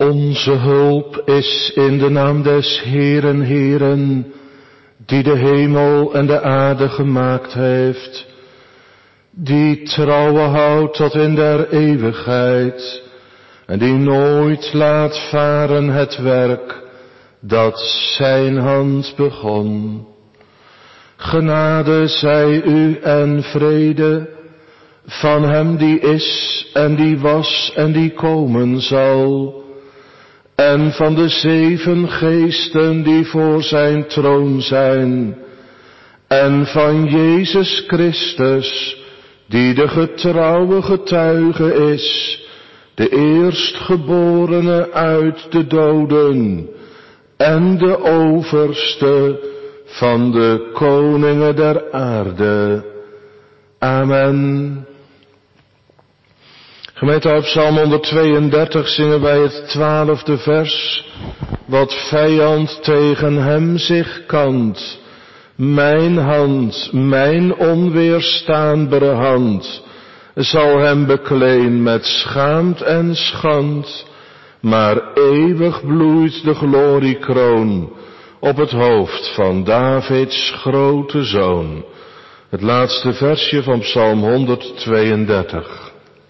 Onze hulp is in de naam des Heeren, Heeren, die de hemel en de aarde gemaakt heeft, die trouwen houdt tot in der eeuwigheid, en die nooit laat varen het werk dat zijn hand begon. Genade zij u en vrede van hem die is en die was en die komen zal, en van de 7 geesten die voor zijn troon zijn, en van Jezus Christus, die de getrouwe getuige is, de eerstgeborene uit de doden, en de overste van de koningen der aarde. Amen. Gemeente, uit Psalm 132 zingen wij het 12e vers. Wat vijand tegen hem zich kant, mijn hand, mijn onweerstaanbare hand, zal hem bekleen met schaamt en schand, maar eeuwig bloeit de gloriekroon op het hoofd van Davids grote zoon. Het laatste versje van Psalm 132.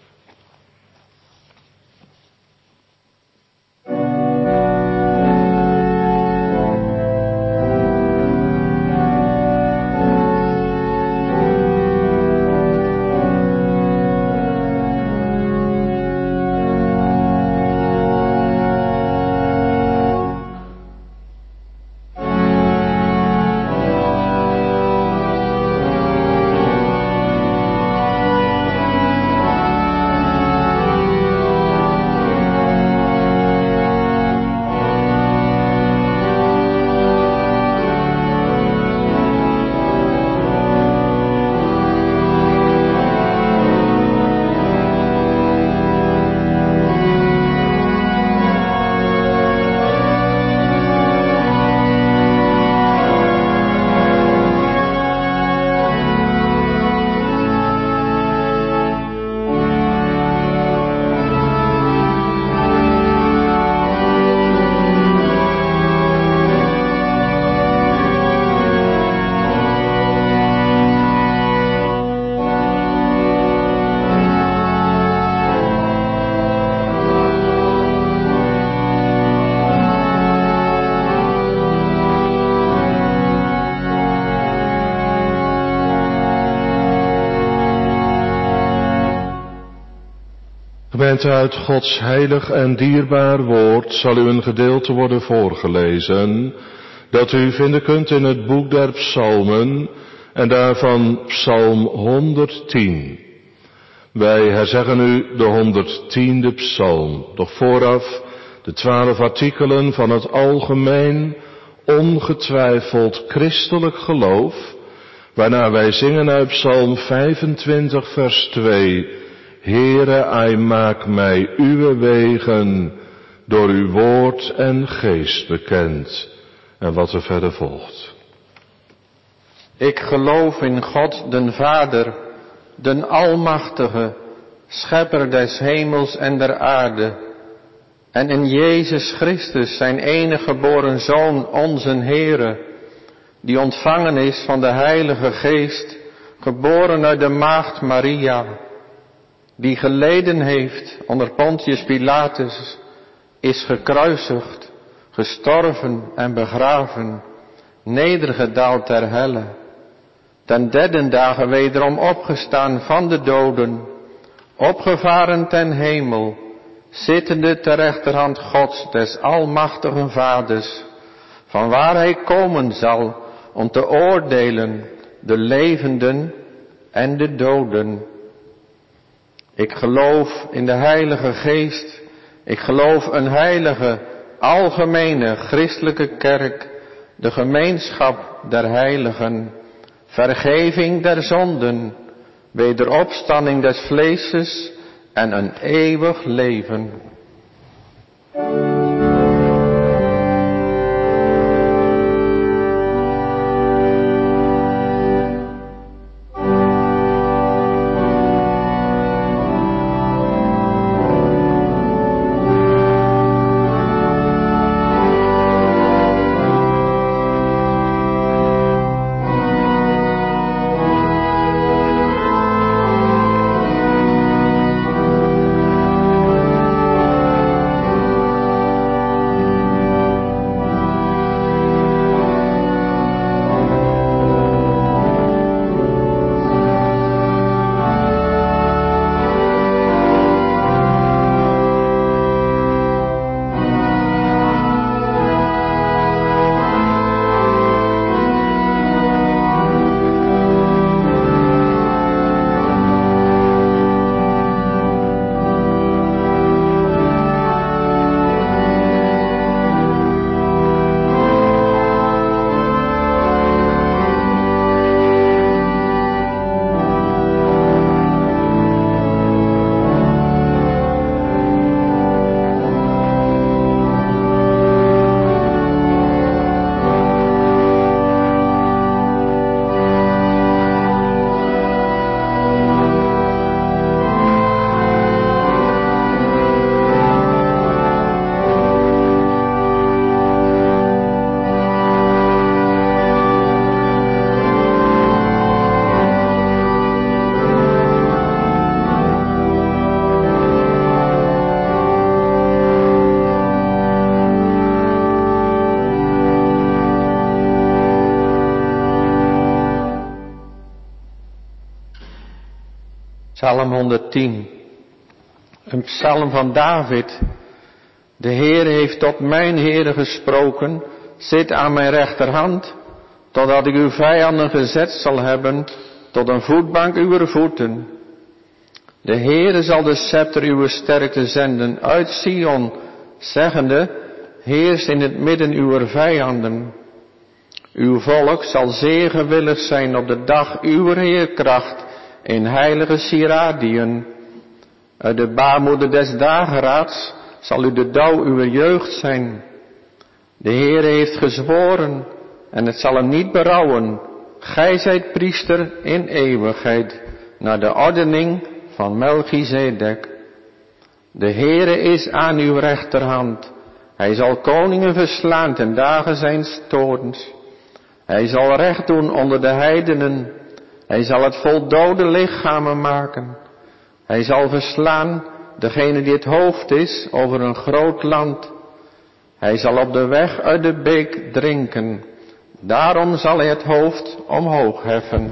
Gemeente, uit Gods heilig en dierbaar woord zal u een gedeelte worden voorgelezen, dat u vinden kunt in het boek der psalmen, en daarvan psalm 110. Wij herzeggen u de 110e psalm, doch vooraf de 12 artikelen van het algemeen, ongetwijfeld christelijk geloof, waarna wij zingen uit psalm 25 vers 2... Heere, Hij maak mij uw wegen door uw woord en geest bekend. En wat er verder volgt. Ik geloof in God den Vader, den Almachtige, Schepper des hemels en der aarde, en in Jezus Christus, zijn enige geboren Zoon, onze Heere, die ontvangen is van de Heilige Geest, geboren uit de maagd Maria, die geleden heeft onder Pontius Pilatus, is gekruisigd, gestorven en begraven, nedergedaald ter helle, ten 3e dage wederom opgestaan van de doden, opgevaren ten hemel, zittende ter rechterhand Gods des almachtigen Vaders, vanwaar hij komen zal om te oordelen de levenden en de doden. Ik geloof in de Heilige Geest, ik geloof een heilige, algemene, christelijke kerk, de gemeenschap der heiligen, vergeving der zonden, wederopstanding des vleeses en een eeuwig leven. Psalm 110. Een psalm van David. De Heer heeft tot mijn Heere gesproken, zit aan mijn rechterhand, totdat ik uw vijanden gezet zal hebben, tot een voetbank uw voeten. De Heere zal de scepter uw sterkte zenden uit Sion, zeggende, heers in het midden uw vijanden. Uw volk zal zeer gewillig zijn op de dag uw heerkracht in heilige sieradiën. Uit de baarmoeder des dageraads zal u de dauw uw jeugd zijn. De Heere heeft gezworen en het zal hem niet berouwen. Gij zijt priester in eeuwigheid, naar de ordening van Melchizedek. De Heere is aan uw rechterhand. Hij zal koningen verslaan ten dagen zijn toorns. Hij zal recht doen onder de heidenen. Hij zal het vol dode lichamen maken. Hij zal verslaan degene die het hoofd is over een groot land. Hij zal op de weg uit de beek drinken. Daarom zal hij het hoofd omhoog heffen.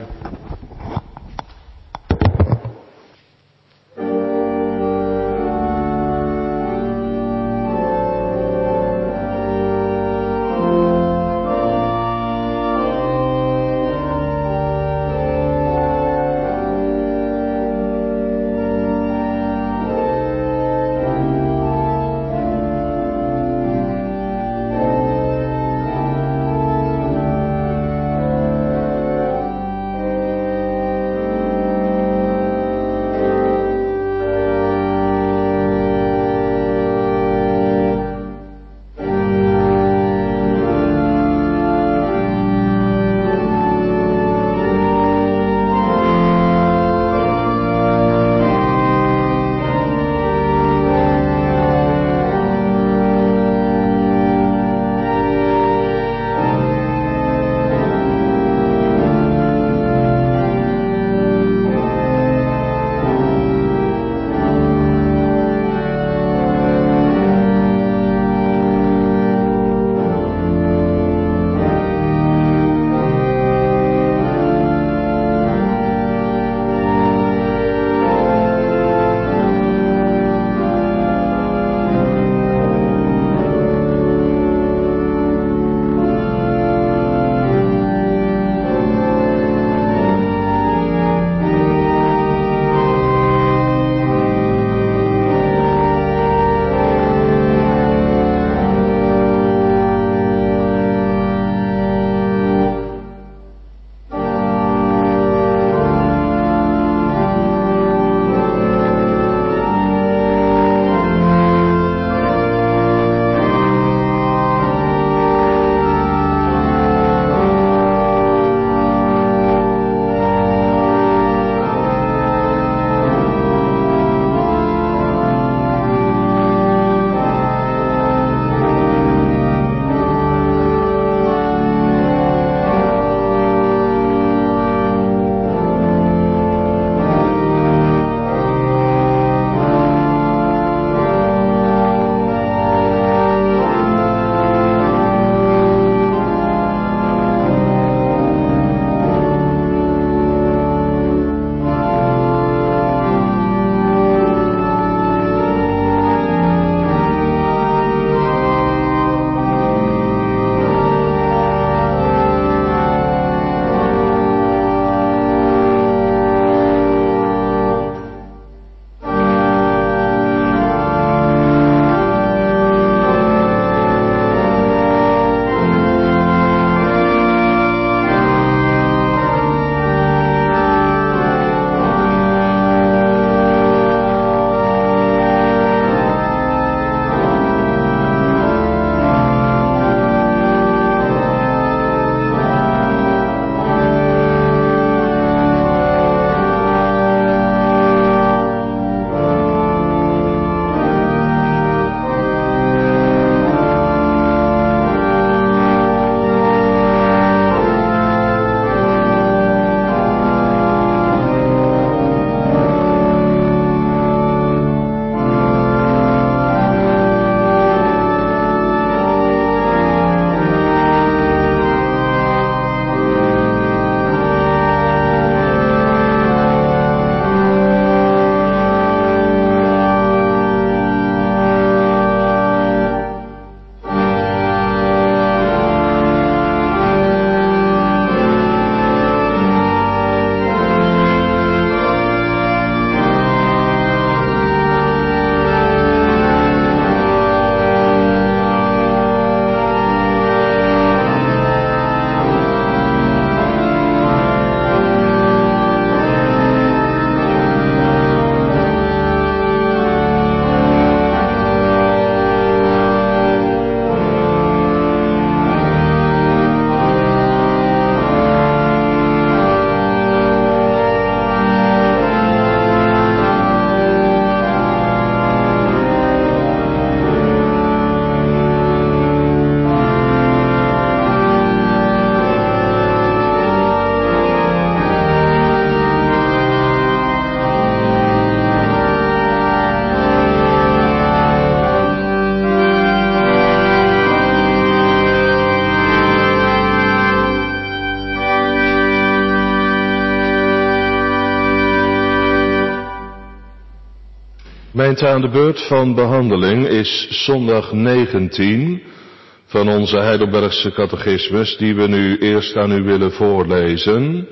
Gemeente, aan de beurt van behandeling is zondag 19 van onze Heidelbergse catechismus, die we nu eerst aan u willen voorlezen.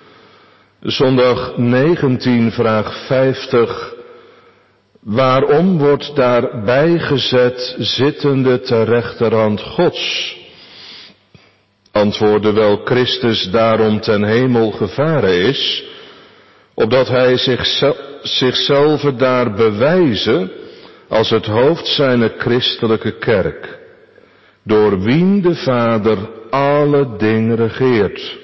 Zondag 19, vraag 50. Waarom wordt daar bijgezet zittende ter rechterhand Gods? Antwoordde wel Christus daarom ten hemel gevaren is, opdat hij zichzelf daar bewijzen als het hoofd zijner christelijke kerk, door wien de Vader alle dingen regeert.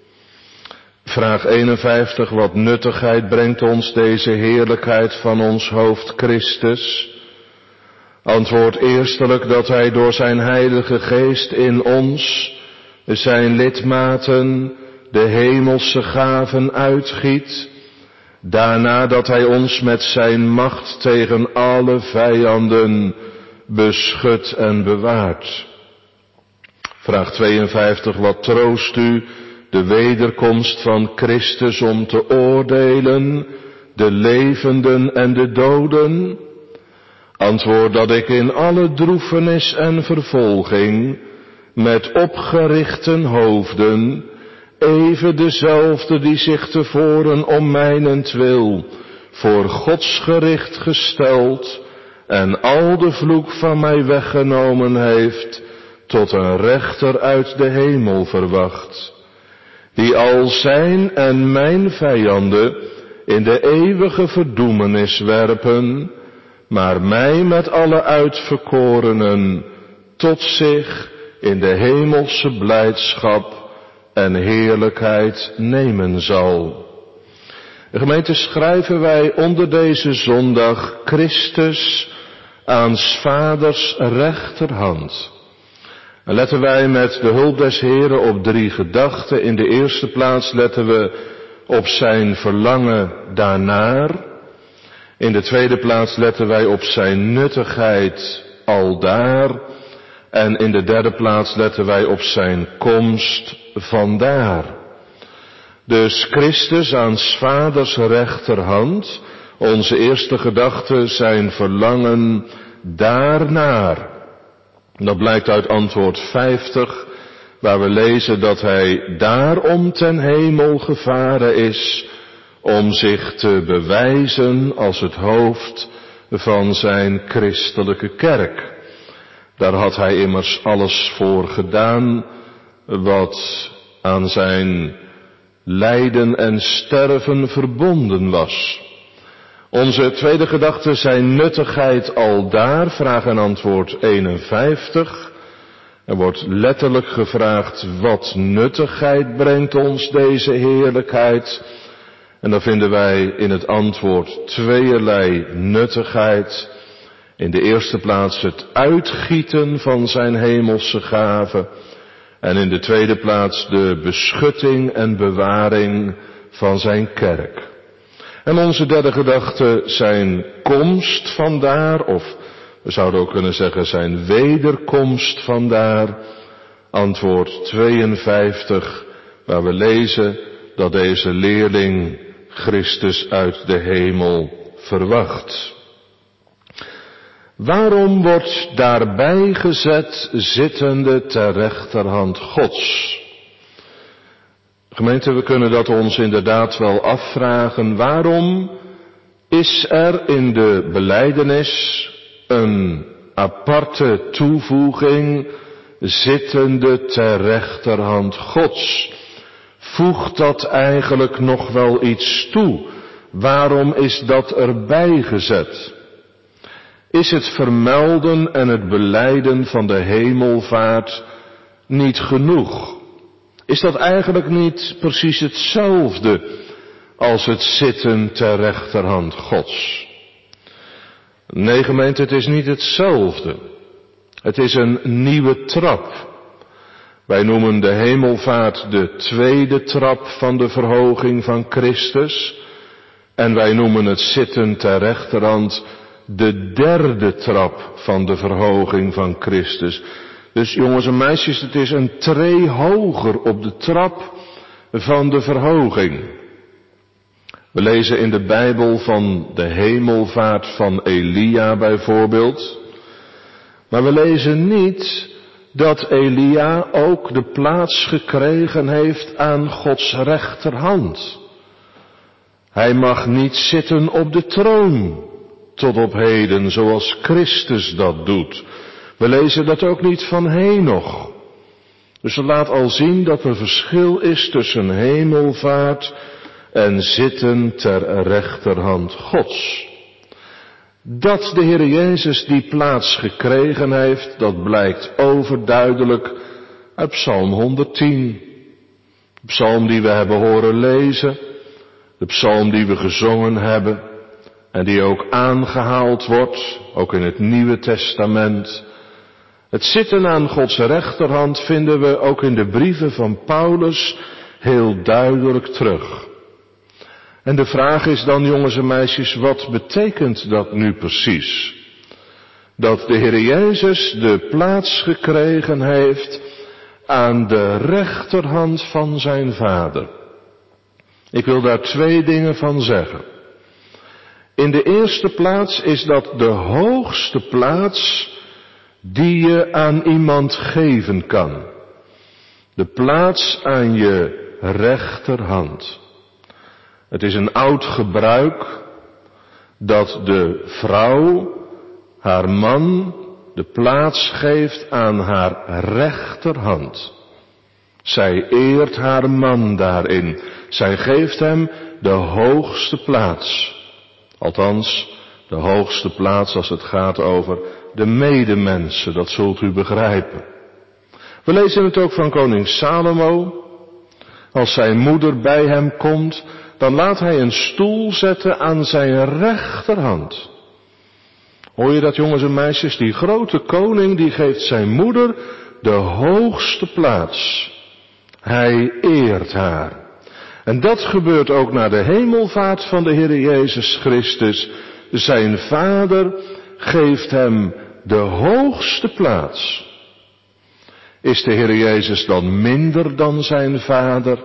Vraag 51, wat nuttigheid brengt ons deze heerlijkheid van ons hoofd Christus? Antwoord eerstelijk dat hij door zijn heilige geest in ons, zijn lidmaten, de hemelse gaven uitgiet, daarna dat hij ons met zijn macht tegen alle vijanden beschut en bewaart. Vraag 52, wat troost u de wederkomst van Christus om te oordelen de levenden en de doden? Antwoord dat ik in alle droefenis en vervolging met opgerichten hoofden, even dezelfde die zich tevoren om mijnentwil voor Gods gericht gesteld en al de vloek van mij weggenomen heeft, tot een rechter uit de hemel verwacht, die al zijn en mijn vijanden in de eeuwige verdoemenis werpen, maar mij met alle uitverkorenen tot zich in de hemelse blijdschap en heerlijkheid nemen zal. De gemeente, schrijven wij onder deze zondag Christus aan 's Vaders rechterhand. En letten wij met de hulp des Heren op 3 gedachten. In de eerste plaats letten we op zijn verlangen daarnaar. In de tweede plaats letten wij op zijn nuttigheid aldaar. En in de derde plaats letten wij op zijn komst vandaar. Dus Christus aan 's Vaders rechterhand, onze eerste gedachte, zijn verlangen daarnaar. Dat blijkt uit antwoord 50, waar we lezen dat hij daarom ten hemel gevaren is, om zich te bewijzen als het hoofd van zijn christelijke kerk. Daar had hij immers alles voor gedaan wat aan zijn lijden en sterven verbonden was. Onze tweede gedachte, zijn nuttigheid aldaar, vraag en antwoord 51. Er wordt letterlijk gevraagd, wat nuttigheid brengt ons deze heerlijkheid? En dan vinden wij in het antwoord tweeërlei nuttigheid. In de eerste plaats het uitgieten van zijn hemelse gaven. En in de tweede plaats de beschutting en bewaring van zijn kerk. En onze derde gedachte, zijn komst vandaar, of we zouden ook kunnen zeggen zijn wederkomst vandaar. Antwoord 52, waar we lezen dat deze leerling Christus uit de hemel verwacht. Waarom wordt daarbij gezet zittende ter rechterhand Gods? Gemeente, we kunnen dat ons inderdaad wel afvragen. Waarom is er in de belijdenis een aparte toevoeging zittende ter rechterhand Gods? Voegt dat eigenlijk nog wel iets toe? Waarom is dat erbij gezet? Is het vermelden en het belijden van de hemelvaart niet genoeg? Is dat eigenlijk niet precies hetzelfde als het zitten ter rechterhand Gods? Nee, gemeente, het is niet hetzelfde. Het is een nieuwe trap. Wij noemen de hemelvaart de tweede trap van de verhoging van Christus. En wij noemen het zitten ter rechterhand de derde trap van de verhoging van Christus. Dus jongens en meisjes, het is een tree hoger op de trap van de verhoging. We lezen in de Bijbel van de hemelvaart van Elia bijvoorbeeld. Maar we lezen niet dat Elia ook de plaats gekregen heeft aan Gods rechterhand. Hij mag niet zitten op de troon tot op heden, zoals Christus dat doet. We lezen dat ook niet van Henoch. Dus het laat al zien dat er verschil is tussen hemelvaart en zitten ter rechterhand Gods. Dat de Heer Jezus die plaats gekregen heeft, dat blijkt overduidelijk uit Psalm 110. De psalm die we hebben horen lezen, de psalm die we gezongen hebben en die ook aangehaald wordt, ook in het Nieuwe Testament. Het zitten aan Gods rechterhand vinden we ook in de brieven van Paulus heel duidelijk terug. En de vraag is dan, jongens en meisjes, wat betekent dat nu precies? Dat de Heer Jezus de plaats gekregen heeft aan de rechterhand van zijn Vader. Ik wil daar 2 dingen van zeggen. In de eerste plaats is dat de hoogste plaats die je aan iemand geven kan. De plaats aan je rechterhand. Het is een oud gebruik dat de vrouw haar man de plaats geeft aan haar rechterhand. Zij eert haar man daarin. Zij geeft hem de hoogste plaats. Althans, de hoogste plaats als het gaat over de medemensen, dat zult u begrijpen. We lezen het ook van koning Salomo. Als zijn moeder bij hem komt, dan laat hij een stoel zetten aan zijn rechterhand. Hoor je dat, jongens en meisjes? Die grote koning die geeft zijn moeder de hoogste plaats. Hij eert haar. En dat gebeurt ook na de hemelvaart van de Heer Jezus Christus. Zijn Vader geeft hem de hoogste plaats. Is de Heer Jezus dan minder dan zijn Vader?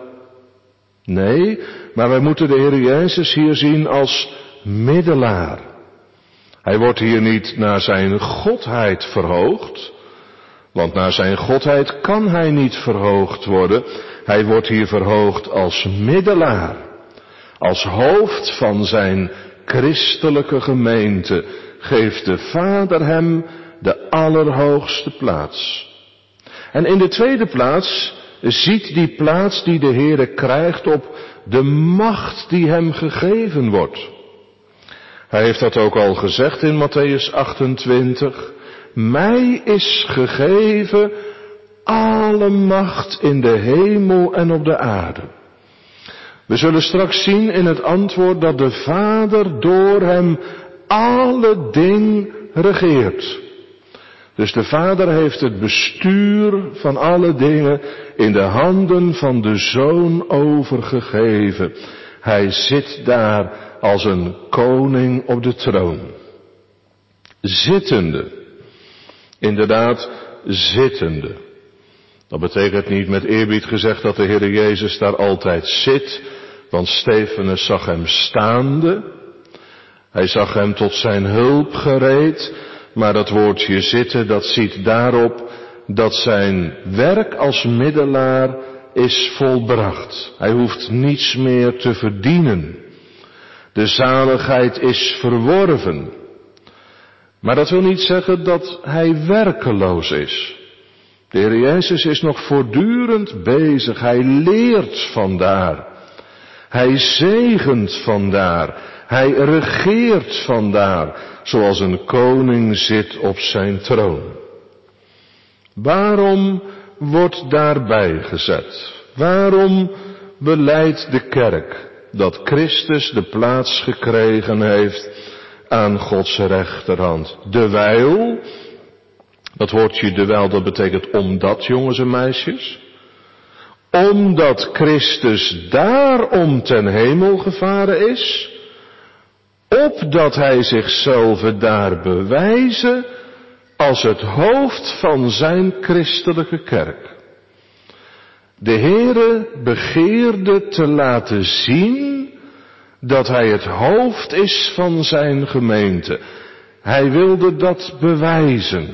Nee, maar wij moeten de Heer Jezus hier zien als middelaar. Hij wordt hier niet naar zijn godheid verhoogd, want naar zijn godheid kan hij niet verhoogd worden. Hij wordt hier verhoogd als middelaar, als hoofd van zijn christelijke gemeente, geeft de Vader hem de allerhoogste plaats. En in de tweede plaats ziet die plaats die de Heere krijgt op de macht die hem gegeven wordt. Hij heeft dat ook al gezegd in Mattheüs 28. Mij is gegeven alle macht in de hemel en op de aarde. We zullen straks zien in het antwoord dat de Vader door hem alle dingen regeert. Dus de Vader heeft het bestuur van alle dingen in de handen van de Zoon overgegeven. Hij zit daar als een koning op de troon. Zittende. Inderdaad, zittende. Dat betekent niet met eerbied gezegd dat de Heer Jezus daar altijd zit, want Stefanus zag hem staande. Hij zag hem tot zijn hulp gereed, maar dat woordje zitten, dat ziet daarop dat zijn werk als middelaar is volbracht. Hij hoeft niets meer te verdienen. De zaligheid is verworven. Maar dat wil niet zeggen dat hij werkeloos is. De Heer Jezus is nog voortdurend bezig. Hij leert vandaar. Hij zegent vandaar. Hij regeert vandaar, zoals een koning zit op zijn troon. Waarom wordt daarbij gezet? Waarom belijdt de kerk dat Christus de plaats gekregen heeft aan Gods rechterhand? Dewijl, dat woordje dewijl, dat betekent omdat, jongens en meisjes. Omdat Christus daarom ten hemel gevaren is, opdat hij zichzelf daar bewijzen als het hoofd van zijn christelijke kerk. De Heere begeerde te laten zien dat hij het hoofd is van zijn gemeente. Hij wilde dat bewijzen.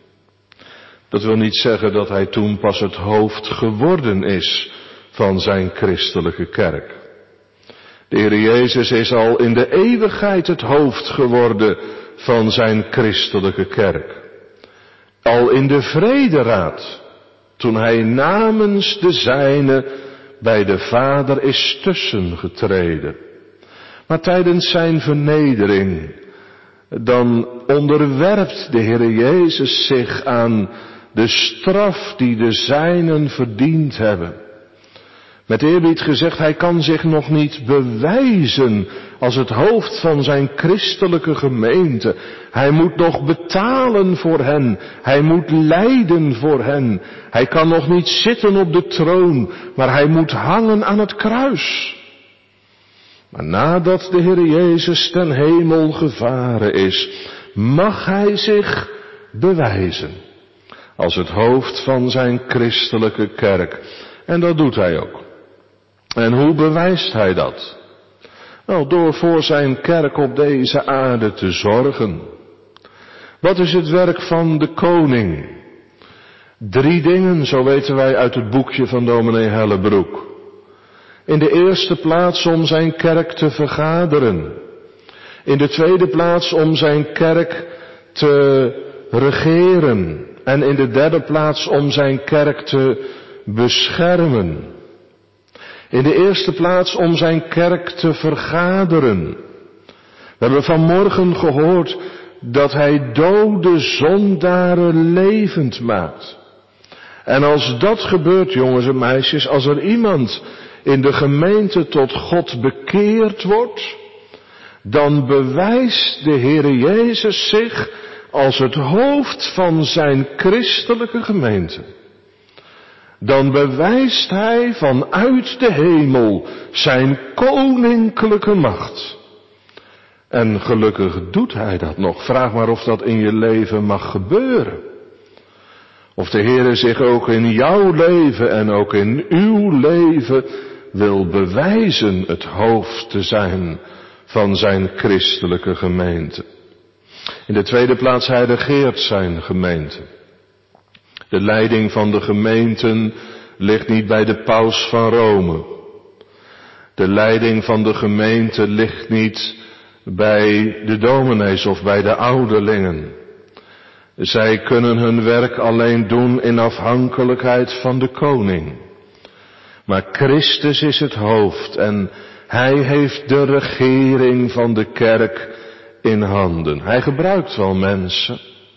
Dat wil niet zeggen dat hij toen pas het hoofd geworden is van zijn christelijke kerk. De Heer Jezus is al in de eeuwigheid het hoofd geworden van zijn christelijke kerk. Al in de Vrederaad, toen hij namens de zijnen bij de Vader is tussengetreden. Maar tijdens zijn vernedering, dan onderwerpt de Heer Jezus zich aan de straf die de zijnen verdiend hebben. Met eerbied gezegd, hij kan zich nog niet bewijzen als het hoofd van zijn christelijke gemeente. Hij moet nog betalen voor hen. Hij moet lijden voor hen. Hij kan nog niet zitten op de troon, maar hij moet hangen aan het kruis. Maar nadat de Heer Jezus ten hemel gevaren is, mag hij zich bewijzen als het hoofd van zijn christelijke kerk. En dat doet hij ook. En hoe bewijst hij dat? Nou, door voor zijn kerk op deze aarde te zorgen. Wat is het werk van de koning? 3 dingen, zo weten wij uit het boekje van dominee Hellebroek. In de eerste plaats om zijn kerk te vergaderen. In de tweede plaats om zijn kerk te regeren. En in de derde plaats om zijn kerk te beschermen. In de eerste plaats om zijn kerk te vergaderen. We hebben vanmorgen gehoord dat hij dode zondaren levend maakt. En als dat gebeurt, jongens en meisjes, als er iemand in de gemeente tot God bekeerd wordt, dan bewijst de Heere Jezus zich als het hoofd van zijn christelijke gemeente. Dan bewijst hij vanuit de hemel zijn koninklijke macht. En gelukkig doet hij dat nog. Vraag maar of dat in je leven mag gebeuren. Of de Heere zich ook in jouw leven en ook in uw leven wil bewijzen het hoofd te zijn van zijn christelijke gemeente. In de tweede plaats, hij regeert zijn gemeente. De leiding van de gemeenten ligt niet bij de paus van Rome. De leiding van de gemeente ligt niet bij de dominees of bij de ouderlingen. Zij kunnen hun werk alleen doen in afhankelijkheid van de koning. Maar Christus is het hoofd en hij heeft de regering van de kerk in handen. Hij gebruikt wel mensen.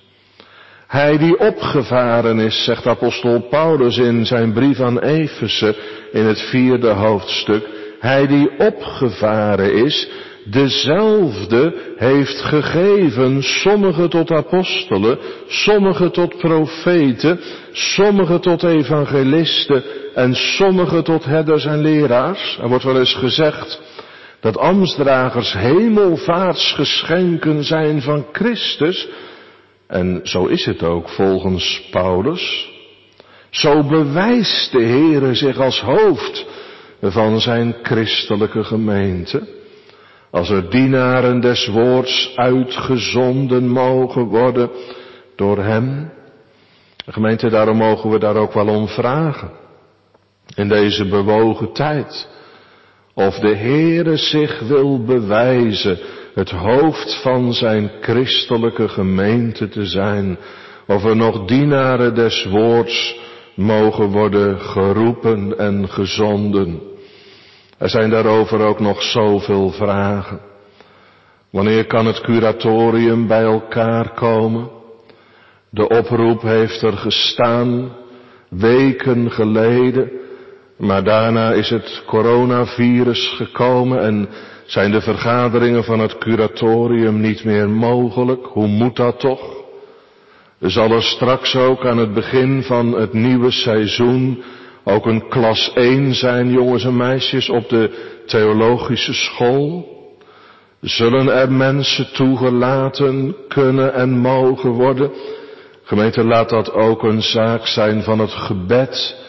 Hij die opgevaren is, zegt apostel Paulus in zijn brief aan Efeze in het 4e hoofdstuk. Hij die opgevaren is, dezelfde heeft gegeven, sommigen tot apostelen, sommigen tot profeten, sommigen tot evangelisten en sommigen tot herders en leraars. Er wordt wel eens gezegd dat ambtsdragers hemelvaartsgeschenken zijn van Christus. En zo is het ook volgens Paulus. Zo bewijst de Heere zich als hoofd van zijn christelijke gemeente. Als er dienaren des woords uitgezonden mogen worden door hem. Gemeente, daarom mogen we daar ook wel om vragen. In deze bewogen tijd. Of de Heere zich wil bewijzen het hoofd van zijn christelijke gemeente te zijn. Of er nog dienaren des woords mogen worden geroepen en gezonden. Er zijn daarover ook nog zoveel vragen. Wanneer kan het curatorium bij elkaar komen? De oproep heeft er gestaan, weken geleden. Maar daarna is het coronavirus gekomen en zijn de vergaderingen van het curatorium niet meer mogelijk. Hoe moet dat toch? Zal er straks ook aan het begin van het nieuwe seizoen ook een klas 1 zijn, jongens en meisjes, op de theologische school? Zullen er mensen toegelaten kunnen en mogen worden? Gemeente, laat dat ook een zaak zijn van het gebed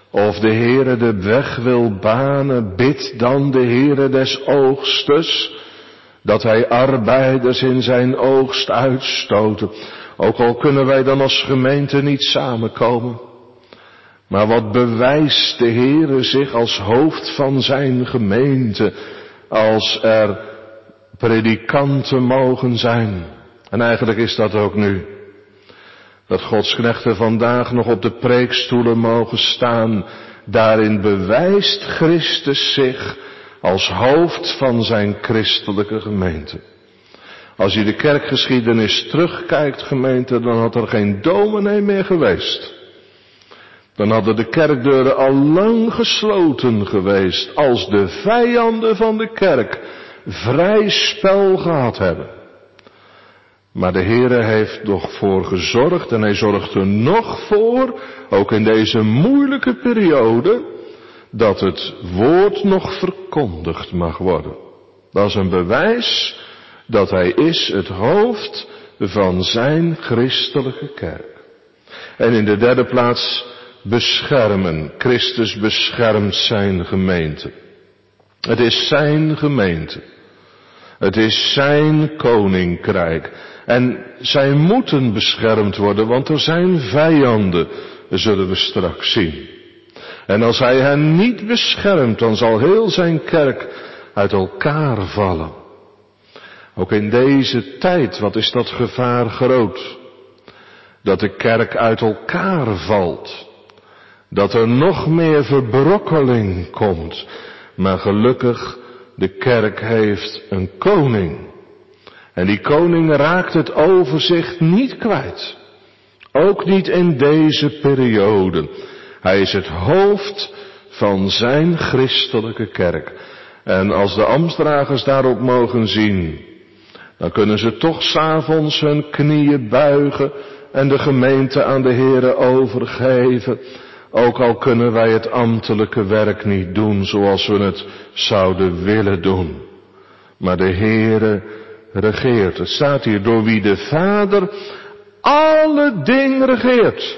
Of de Heere de weg wil banen, bid dan de Heere des oogstes, dat hij arbeiders in zijn oogst uitstoten. Ook al kunnen wij dan als gemeente niet samenkomen. Maar wat bewijst de Heere zich als hoofd van zijn gemeente, als er predikanten mogen zijn. En eigenlijk is dat ook nu. Dat Gods knechten vandaag nog op de preekstoelen mogen staan. Daarin bewijst Christus zich als hoofd van zijn christelijke gemeente. Als je de kerkgeschiedenis terugkijkt, gemeente, dan had er geen dominee meer geweest. Dan hadden de kerkdeuren al lang gesloten geweest, als de vijanden van de kerk vrij spel gehad hebben. Maar de Heere heeft nog voor gezorgd en hij zorgt er nog voor, ook in deze moeilijke periode, dat het woord nog verkondigd mag worden. Dat is een bewijs dat hij is het hoofd van zijn christelijke kerk. En in de derde plaats beschermen. Christus beschermt zijn gemeente. Het is zijn gemeente. Het is zijn koninkrijk. En zij moeten beschermd worden, want er zijn vijanden, zullen we straks zien. En als hij hen niet beschermt, dan zal heel zijn kerk uit elkaar vallen. Ook in deze tijd, wat is dat gevaar groot? Dat de kerk uit elkaar valt. Dat er nog meer verbrokkeling komt. Maar gelukkig, de kerk heeft een koning. En die koning raakt het overzicht niet kwijt. Ook niet in deze periode. Hij is het hoofd van zijn christelijke kerk. En als de ambtsdragers daarop mogen zien, dan kunnen ze toch 's avonds hun knieën buigen en de gemeente aan de Heere overgeven. Ook al kunnen wij het ambtelijke werk niet doen zoals we het zouden willen doen. Maar de Heere regeert. Het staat hier, door wie de Vader alle dingen regeert.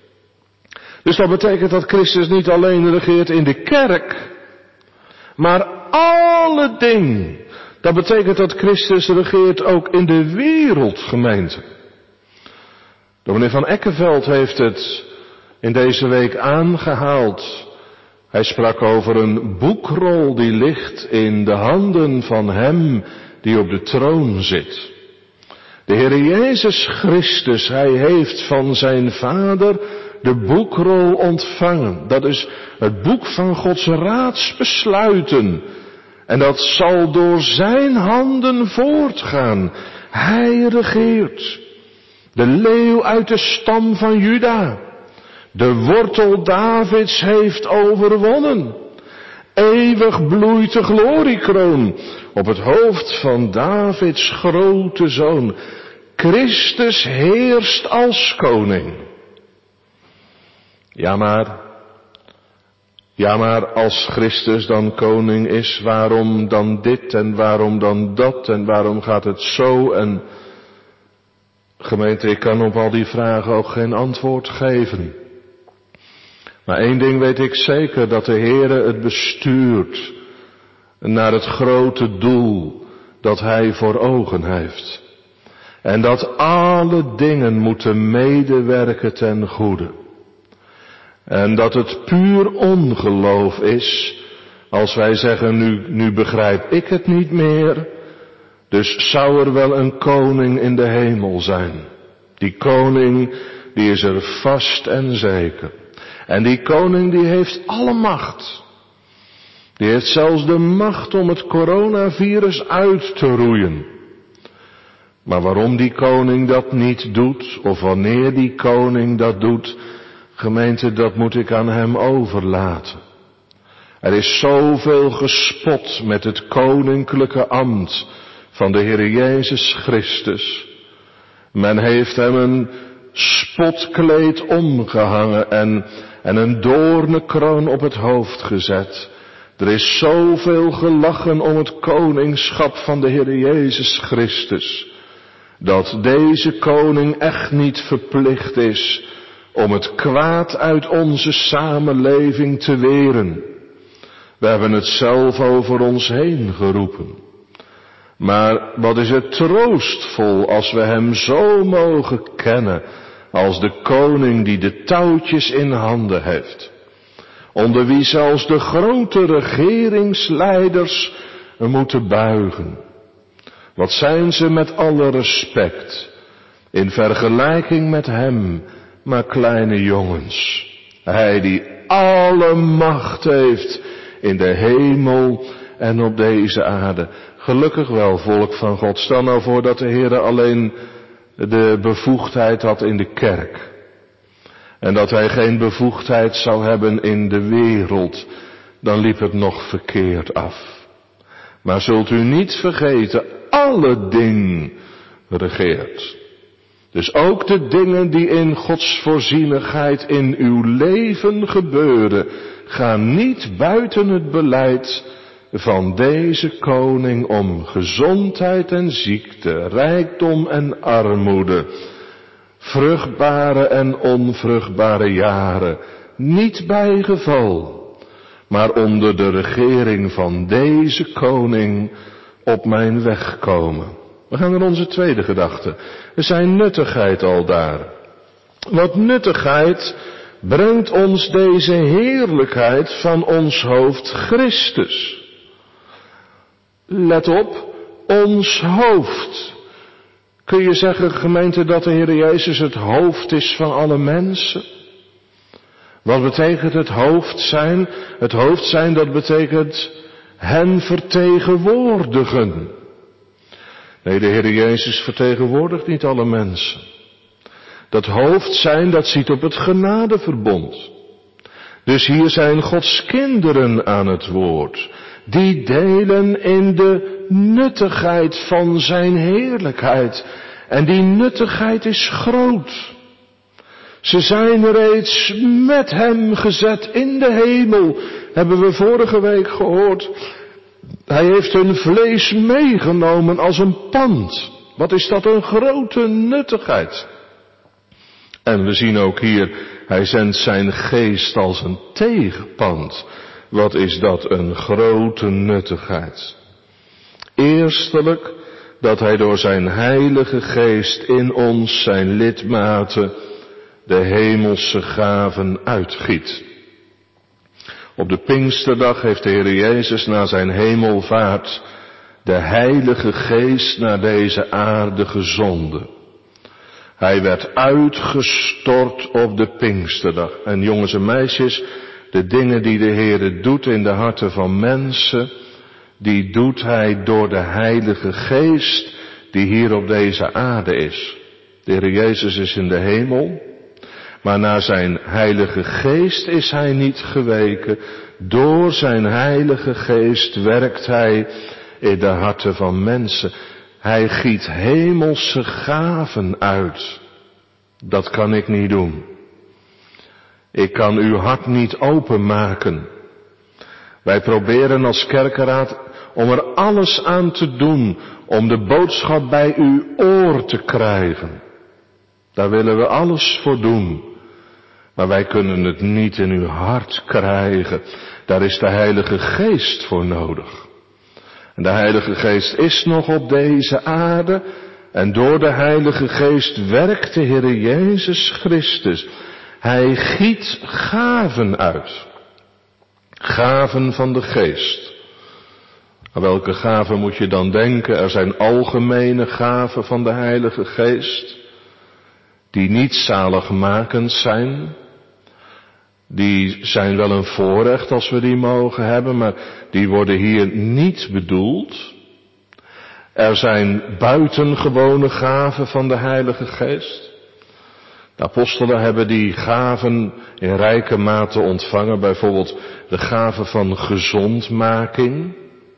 Dus dat betekent dat Christus niet alleen regeert in de kerk, maar alle dingen. Dat betekent dat Christus regeert ook in de wereldgemeente. Dominee van Eckenveld heeft het in deze week aangehaald. Hij sprak over een boekrol die ligt in de handen van hem die op de troon zit. De Heer Jezus Christus, hij heeft van zijn Vader de boekrol ontvangen. Dat is het boek van Gods raadsbesluiten. En dat zal door zijn handen voortgaan. Hij regeert. De leeuw uit de stam van Juda. De wortel Davids heeft overwonnen. Eeuwig bloeit de gloriekroon op het hoofd van Davids grote zoon. Christus heerst als koning. Ja, maar als Christus dan koning is, waarom dan dit en waarom dan dat en waarom gaat het zo? En gemeente, ik kan op al die vragen ook geen antwoord geven. Maar één ding weet ik zeker, dat de Heere het bestuurt naar het grote doel dat hij voor ogen heeft. En dat alle dingen moeten medewerken ten goede. En dat het puur ongeloof is als wij zeggen, nu begrijp ik het niet meer. Dus zou er wel een koning in de hemel zijn. Die koning, die is er vast en zeker. En die koning, die heeft alle macht. Die heeft zelfs de macht om het coronavirus uit te roeien. Maar waarom die koning dat niet doet, of wanneer die koning dat doet, gemeente, dat moet ik aan hem overlaten. Er is zoveel gespot met het koninklijke ambt van de Heer Jezus Christus. Men heeft hem een spotkleed omgehangen en een doornenkroon op het hoofd gezet. Er is zoveel gelachen om het koningschap van de Heer Jezus Christus, dat deze koning echt niet verplicht is om het kwaad uit onze samenleving te weren. We hebben het zelf over ons heen geroepen. Maar wat is het troostvol als we hem zo mogen kennen als de koning die de touwtjes in handen heeft. Onder wie zelfs de grote regeringsleiders moeten buigen. Wat zijn ze met alle respect in vergelijking met hem, maar kleine jongens. Hij die alle macht heeft in de hemel en op deze aarde. Gelukkig wel, volk van God. Stel nou voor dat de Heer alleen de bevoegdheid had in de kerk. En dat hij geen bevoegdheid zou hebben in de wereld. Dan liep het nog verkeerd af. Maar zult u niet vergeten, alle dingen regeert. Dus ook de dingen die in Gods voorzienigheid in uw leven gebeuren, gaan niet buiten het beleid van deze koning om gezondheid en ziekte, rijkdom en armoede, vruchtbare en onvruchtbare jaren, niet bij geval, maar onder de regering van deze koning op mijn weg komen. We gaan naar onze tweede gedachte. Er zijn nuttigheid al daar. Wat nuttigheid brengt ons deze heerlijkheid van ons hoofd Christus. Let op, ons hoofd. Kun je zeggen, gemeente, dat de Heer Jezus het hoofd is van alle mensen? Wat betekent het hoofd zijn? Het hoofd zijn, dat betekent hen vertegenwoordigen. Nee, de Heer Jezus vertegenwoordigt niet alle mensen. Dat hoofd zijn, dat ziet op het genadeverbond. Dus hier zijn Gods kinderen aan het woord. Die delen in de nuttigheid van zijn heerlijkheid. En die nuttigheid is groot. Ze zijn reeds met hem gezet in de hemel. Hebben we vorige week gehoord. Hij heeft hun vlees meegenomen als een pand. Wat is dat een grote nuttigheid. En we zien ook hier, hij zendt zijn geest als een tegenpand. Wat is dat een grote nuttigheid. Eerstelijk dat hij door zijn heilige geest in ons, zijn lidmaten, de hemelse gaven uitgiet. Op de Pinksterdag heeft de Heer Jezus na zijn hemelvaart de heilige geest naar deze aarde gezonden. Hij werd uitgestort op de Pinksterdag. En jongens en meisjes, de dingen die de Heer doet in de harten van mensen, die doet hij door de heilige geest die hier op deze aarde is. De Heer Jezus is in de hemel, maar naar zijn heilige geest is hij niet geweken. Door zijn heilige geest werkt hij in de harten van mensen. Hij giet hemelse gaven uit. Dat kan ik niet doen. Ik kan uw hart niet openmaken. Wij proberen als kerkenraad om er alles aan te doen om de boodschap bij uw oor te krijgen. Daar willen we alles voor doen. Maar wij kunnen het niet in uw hart krijgen. Daar is de Heilige Geest voor nodig. En de Heilige Geest is nog op deze aarde. En door de Heilige Geest werkt de Heer Jezus Christus. Hij giet gaven uit. Gaven van de Geest. Aan welke gaven moet je dan denken? Er zijn algemene gaven van de Heilige Geest. Die niet zaligmakend zijn. Die zijn wel een voorrecht als we die mogen hebben, maar die worden hier niet bedoeld. Er zijn buitengewone gaven van de Heilige Geest. De apostelen hebben die gaven in rijke mate ontvangen, bijvoorbeeld de gave van gezondmaking.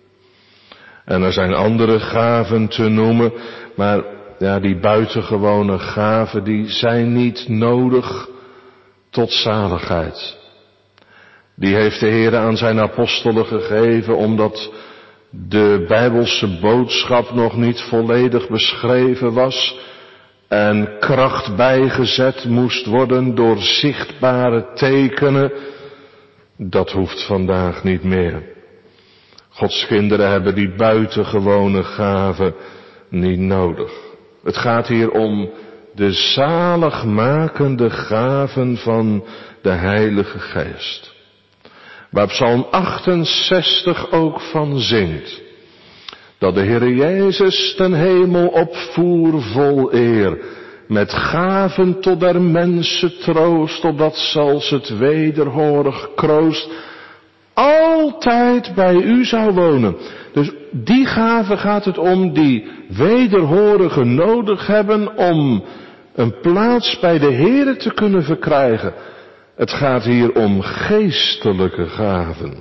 En er zijn andere gaven te noemen, maar ja, die buitengewone gaven die zijn niet nodig tot zaligheid. Die heeft de Heer aan zijn apostelen gegeven omdat de Bijbelse boodschap nog niet volledig beschreven was en kracht bijgezet moest worden door zichtbare tekenen. Dat hoeft vandaag niet meer. Gods kinderen hebben die buitengewone gaven niet nodig. Het gaat hier om de zaligmakende gaven van de Heilige Geest. Waar Psalm 68 ook van zingt. Dat de Heer Jezus ten hemel opvoer vol eer. Met gaven tot der mensen troost. Opdat zelfs het wederhorig kroost altijd bij u zou wonen. Dus die gaven gaat het om die wederhorigen nodig hebben om een plaats bij de Heere te kunnen verkrijgen. Het gaat hier om geestelijke gaven.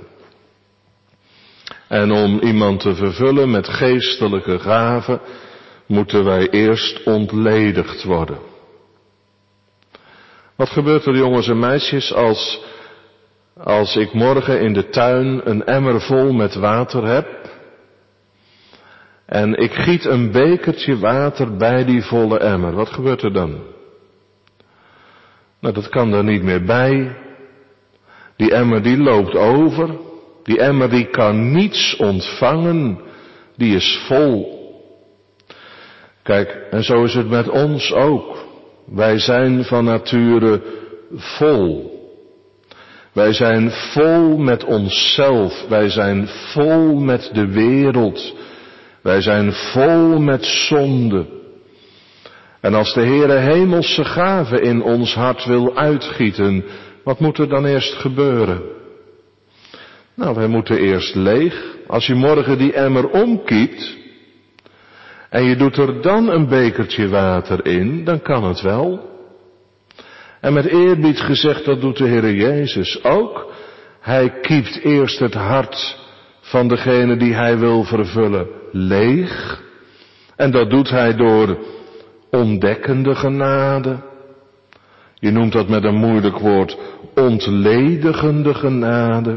En om iemand te vervullen met geestelijke gaven, moeten wij eerst ontledigd worden. Wat gebeurt er, jongens en meisjes, als ik morgen in de tuin een emmer vol met water heb en ik giet een bekertje water bij die volle emmer? Wat gebeurt er dan? Nou, dat kan er niet meer bij. Die emmer die loopt over. Die emmer die kan niets ontvangen. Die is vol. Kijk, en zo is het met ons ook. Wij zijn van nature vol. Wij zijn vol met onszelf. Wij zijn vol met de wereld. Wij zijn vol met zonde. En als de Heere hemelse gaven in ons hart wil uitgieten, wat moet er dan eerst gebeuren? Nou, wij moeten eerst leeg. Als je morgen die emmer omkiept en je doet er dan een bekertje water in, dan kan het wel. En met eerbied gezegd, dat doet de Heere Jezus ook. Hij kiept eerst het hart van degene die hij wil vervullen leeg. En dat doet hij door ontdekkende genade. Je noemt dat met een moeilijk woord ontledigende genade.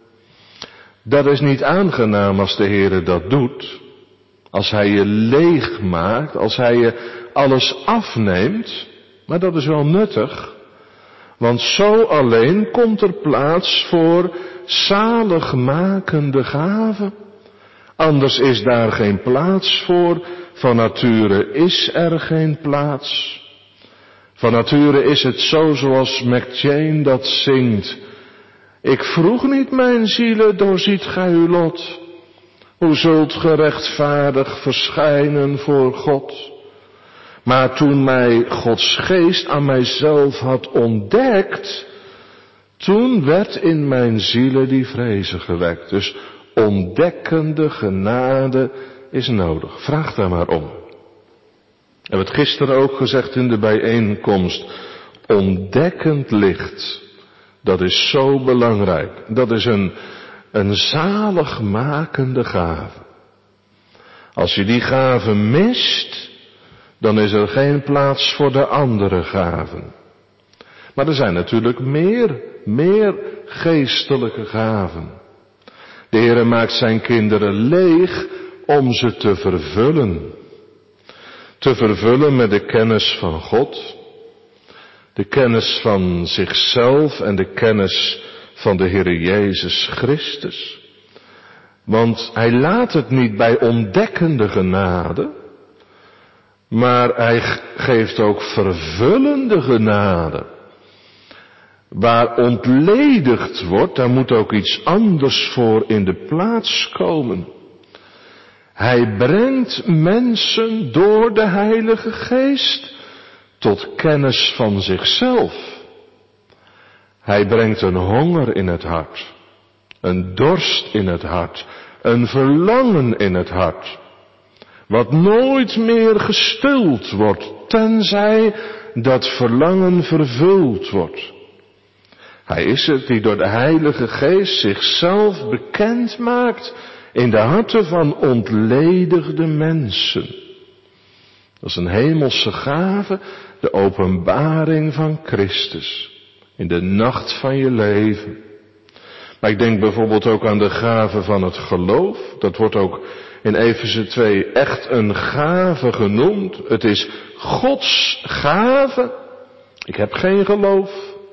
Dat is niet aangenaam als de Heere dat doet. Als hij je leeg maakt, als hij je alles afneemt. Maar dat is wel nuttig. Want zo alleen komt er plaats voor zaligmakende gaven. Anders is daar geen plaats voor. Van nature is er geen plaats. Van nature is het zo zoals McChain dat zingt. Ik vroeg niet mijn zielen, doorziet gij uw lot. Hoe zult gerechtvaardig verschijnen voor God? Maar toen mij Gods geest aan mijzelf had ontdekt, toen werd in mijn zielen die vreze gewekt. Dus ontdekkende genade is nodig. Vraag daar maar om. We hebben het gisteren ook gezegd in de bijeenkomst. Ontdekkend licht. Dat is zo belangrijk. Dat is een zaligmakende gave. Als je die gave mist, dan is er geen plaats voor de andere gaven. Maar er zijn natuurlijk meer geestelijke gaven. De Heere maakt zijn kinderen leeg om ze te vervullen. Te vervullen met de kennis van God. De kennis van zichzelf en de kennis van de Heere Jezus Christus. Want hij laat het niet bij ontdekkende genade. Maar hij geeft ook vervullende genade. Waar ontledigd wordt, daar moet ook iets anders voor in de plaats komen. Hij brengt mensen door de Heilige Geest tot kennis van zichzelf. Hij brengt een honger in het hart, een dorst in het hart, een verlangen in het hart. Wat nooit meer gestild wordt, tenzij dat verlangen vervuld wordt. Hij is het die door de Heilige Geest zichzelf bekend maakt in de harten van ontledigde mensen. Dat is een hemelse gave, de openbaring van Christus in de nacht van je leven. Maar ik denk bijvoorbeeld ook aan de gave van het geloof. Dat wordt ook in Efeze 2 echt een gave genoemd. Het is Gods gave. Ik heb geen geloof.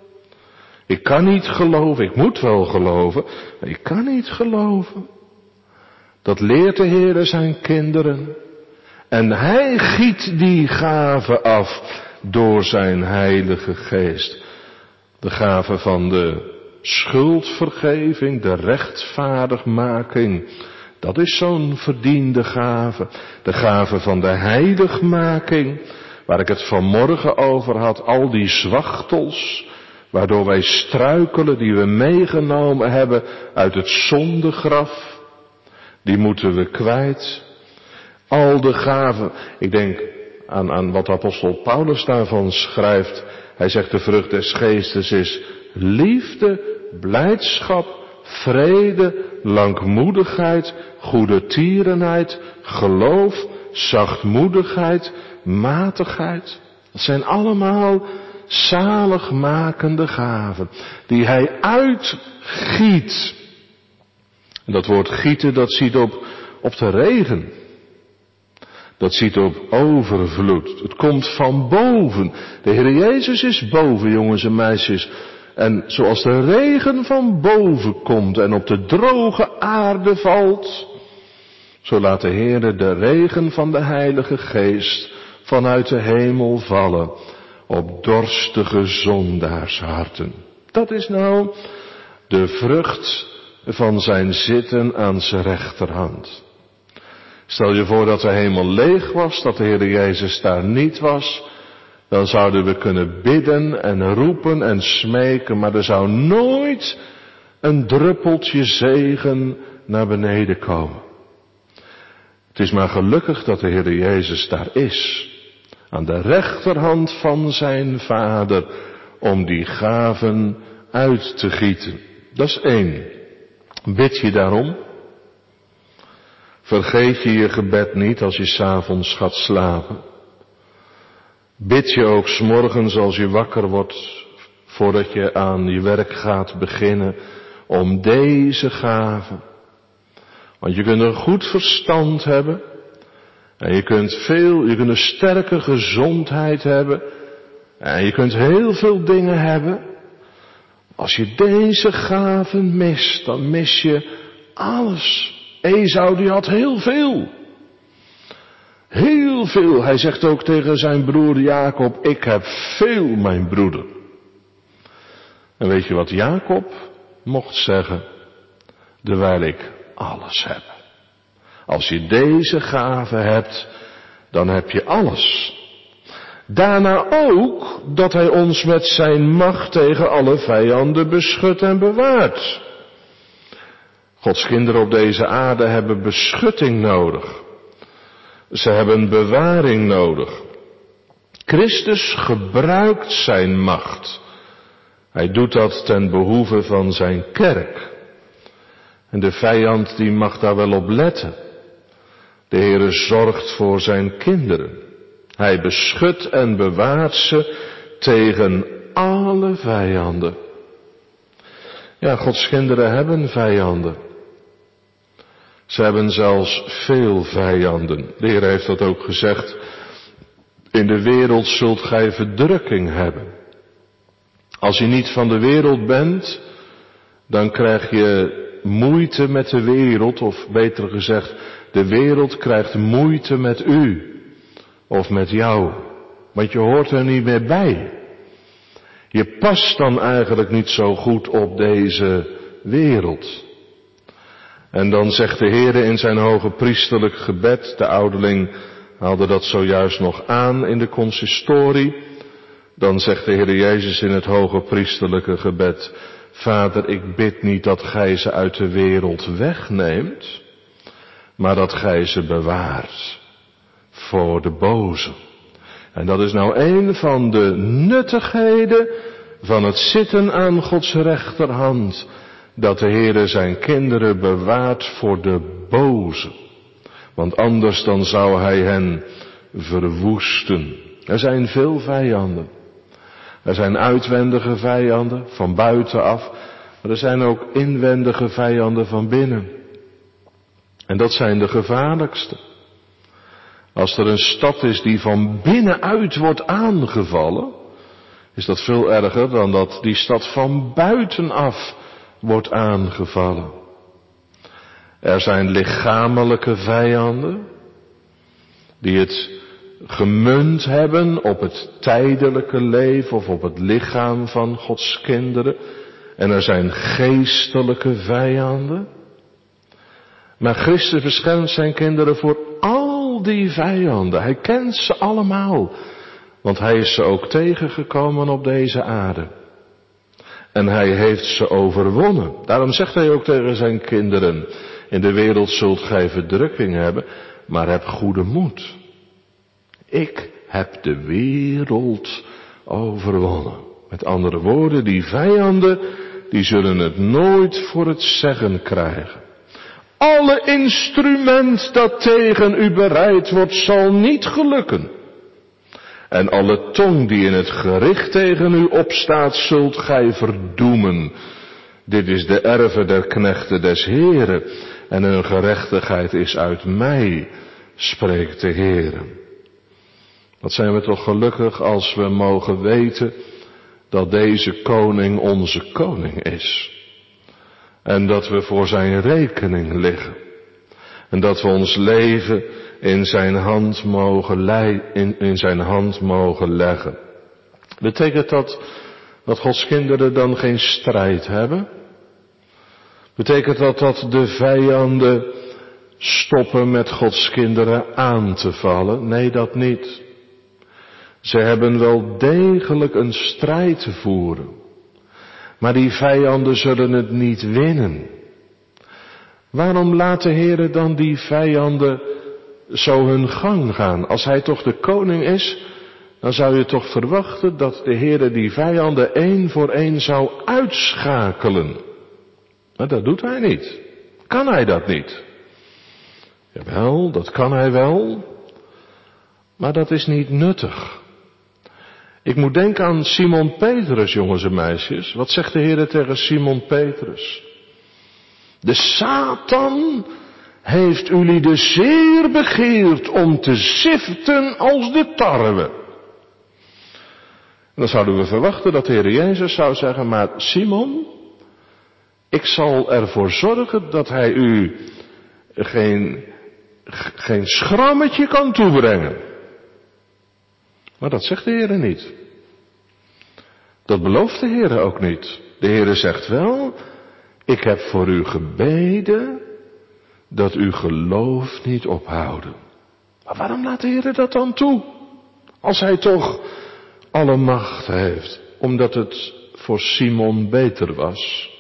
Ik kan niet geloven. Ik moet wel geloven, maar ik kan niet geloven. Dat leert de Heere zijn kinderen. En Hij giet die gave af door zijn Heilige Geest. De gave van de schuldvergeving, de rechtvaardigmaking. Dat is zo'n verdiende gave. De gave van de heiligmaking, waar ik het vanmorgen over had. Al die zwachtels, waardoor wij struikelen, die we meegenomen hebben uit het zondegraf. Die moeten we kwijt. Al de gaven. Ik denk aan wat apostel Paulus daarvan schrijft. Hij zegt de vrucht des geestes is liefde, blijdschap, vrede, langmoedigheid, goedertierenheid, geloof, zachtmoedigheid, matigheid. Dat zijn allemaal zaligmakende gaven die hij uitgiet. En dat woord gieten, dat ziet op de regen. Dat ziet op overvloed. Het komt van boven. De Heer Jezus is boven, jongens en meisjes. En zoals de regen van boven komt en op de droge aarde valt, zo laat de Heer de regen van de Heilige Geest vanuit de hemel vallen op dorstige zondaarsharten. Dat is nou de vrucht van zijn zitten aan zijn rechterhand. Stel je voor dat de hemel leeg was, dat de Heer Jezus daar niet was, dan zouden we kunnen bidden en roepen en smeken, maar er zou nooit een druppeltje zegen naar beneden komen. Het is maar gelukkig dat de Heer Jezus daar is, aan de rechterhand van zijn Vader, om die gaven uit te gieten. Dat is 1. Bid je daarom? Vergeet je je gebed niet als je 's avonds gaat slapen? Bid je ook 's morgens als je wakker wordt, voordat je aan je werk gaat beginnen, om deze gaven? Want je kunt een goed verstand hebben, en je kunt een sterke gezondheid hebben, en je kunt heel veel dingen hebben. Als je deze gaven mist, dan mis je alles. Esau die had heel veel. Heel veel. Hij zegt ook tegen zijn broer Jacob, ik heb veel, mijn broeder. En weet je wat Jacob mocht zeggen? Terwijl ik alles heb. Als je deze gave hebt, dan heb je alles. Daarna ook dat hij ons met zijn macht tegen alle vijanden beschut en bewaart. Gods kinderen op deze aarde hebben beschutting nodig. Ze hebben bewaring nodig. Christus gebruikt zijn macht. Hij doet dat ten behoeve van zijn kerk. En de vijand die mag daar wel op letten. De Heere zorgt voor zijn kinderen. Hij beschut en bewaart ze tegen alle vijanden. Ja, Gods kinderen hebben vijanden. Ze hebben zelfs veel vijanden. De Heer heeft dat ook gezegd. In de wereld zult gij verdrukking hebben. Als je niet van de wereld bent, dan krijg je moeite met de wereld, of beter gezegd, de wereld krijgt moeite met u. Of met jou. Want je hoort er niet meer bij. Je past dan eigenlijk niet zo goed op deze wereld. En dan zegt de Heer in zijn hoge priesterlijk gebed, de ouderling haalde dat zojuist nog aan in de consistorie. Dan zegt de Heer Jezus in het hoge priesterlijke gebed, Vader, ik bid niet dat gij ze uit de wereld wegneemt, maar dat gij ze bewaart voor de boze. En dat is nou een van de nuttigheden van het zitten aan Gods rechterhand, dat de Heere zijn kinderen bewaart voor de boze. Want anders dan zou hij hen verwoesten. Er zijn veel vijanden. Er zijn uitwendige vijanden van buitenaf, maar er zijn ook inwendige vijanden van binnen. En dat zijn de gevaarlijkste. Als er een stad is die van binnenuit wordt aangevallen, is dat veel erger dan dat die stad van buitenaf wordt aangevallen. Er zijn lichamelijke vijanden die het gemunt hebben op het tijdelijke leven of op het lichaam van Gods kinderen. En er zijn geestelijke vijanden. Maar Christus beschermt zijn kinderen voor al die vijanden. Hij kent ze allemaal. Want hij is ze ook tegengekomen op deze aarde. En hij heeft ze overwonnen. Daarom zegt hij ook tegen zijn kinderen: in de wereld zult gij verdrukking hebben, maar heb goede moed. Ik heb de wereld overwonnen. Met andere woorden, die vijanden, die zullen het nooit voor het zeggen krijgen. Alle instrument dat tegen u bereid wordt, zal niet gelukken. En alle tong die in het gericht tegen u opstaat, zult gij verdoemen. Dit is de erve der knechten des Heren, en hun gerechtigheid is uit mij, spreekt de Heere. Wat zijn we toch gelukkig als we mogen weten dat deze koning onze koning is. En dat we voor zijn rekening liggen. En dat we ons leven in zijn hand mogen leggen. Betekent dat Gods kinderen dan geen strijd hebben? Betekent dat de vijanden stoppen met Gods kinderen aan te vallen? Nee, dat niet. Ze hebben wel degelijk een strijd te voeren. Maar die vijanden zullen het niet winnen. Waarom laat de Heere dan die vijanden zo hun gang gaan? Als hij toch de koning is, dan zou je toch verwachten dat de Heere die vijanden één voor één zou uitschakelen. Maar dat doet hij niet. Kan hij dat niet? Jawel, dat kan hij wel. Maar dat is niet nuttig. Ik moet denken aan Simon Petrus, jongens en meisjes. Wat zegt de Heer tegen Simon Petrus? De Satan heeft jullie dus zeer begeerd om te ziften als de tarwe. En dan zouden we verwachten dat de Heer Jezus zou zeggen: maar Simon, ik zal ervoor zorgen dat hij u geen schrammetje kan toebrengen. Maar dat zegt de Heer niet. Dat belooft de Heer ook niet. De Heer zegt wel: ik heb voor u gebeden dat uw geloof niet ophouden. Maar waarom laat de Heer dat dan toe? Als hij toch alle macht heeft. Omdat het voor Simon beter was.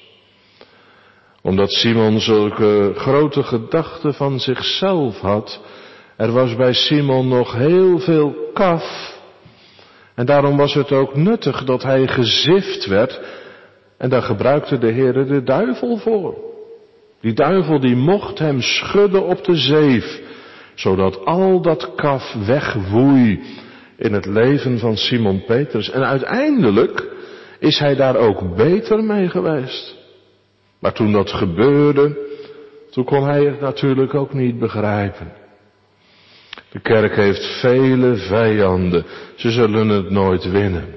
Omdat Simon zulke grote gedachten van zichzelf had. Er was bij Simon nog heel veel kaf. En daarom was het ook nuttig dat hij gezift werd. En daar gebruikte de Heer de duivel voor. Die duivel die mocht hem schudden op de zeef. Zodat al dat kaf wegwoei in het leven van Simon Petrus. En uiteindelijk is hij daar ook beter mee geweest. Maar toen dat gebeurde, toen kon hij het natuurlijk ook niet begrijpen. De kerk heeft vele vijanden. Ze zullen het nooit winnen.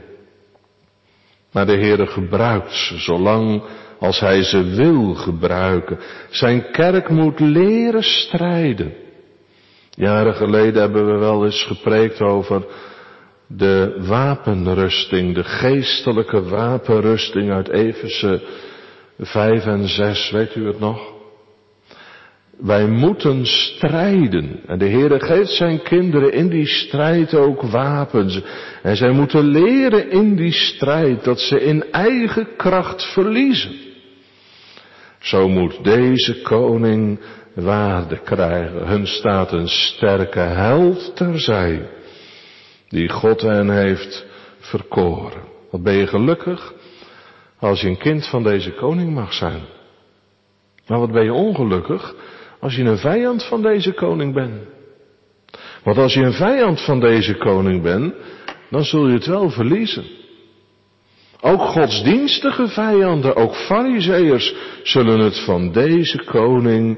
Maar de Heere gebruikt ze, zolang als hij ze wil gebruiken. Zijn kerk moet leren strijden. Jaren geleden hebben we wel eens gepreekt over de wapenrusting, de geestelijke wapenrusting uit Efeze 5 en 6, weet u het nog? Wij moeten strijden. En de Heere geeft zijn kinderen in die strijd ook wapens. En zij moeten leren in die strijd dat ze in eigen kracht verliezen. Zo moet deze koning waarde krijgen. Hun staat een sterke held terzij, die God hen heeft verkoren. Wat ben je gelukkig als je een kind van deze koning mag zijn. Maar wat ben je ongelukkig als je een vijand van deze koning bent. Want als je een vijand van deze koning bent, dan zul je het wel verliezen. Ook godsdienstige vijanden, ook farizeeërs, zullen het van deze koning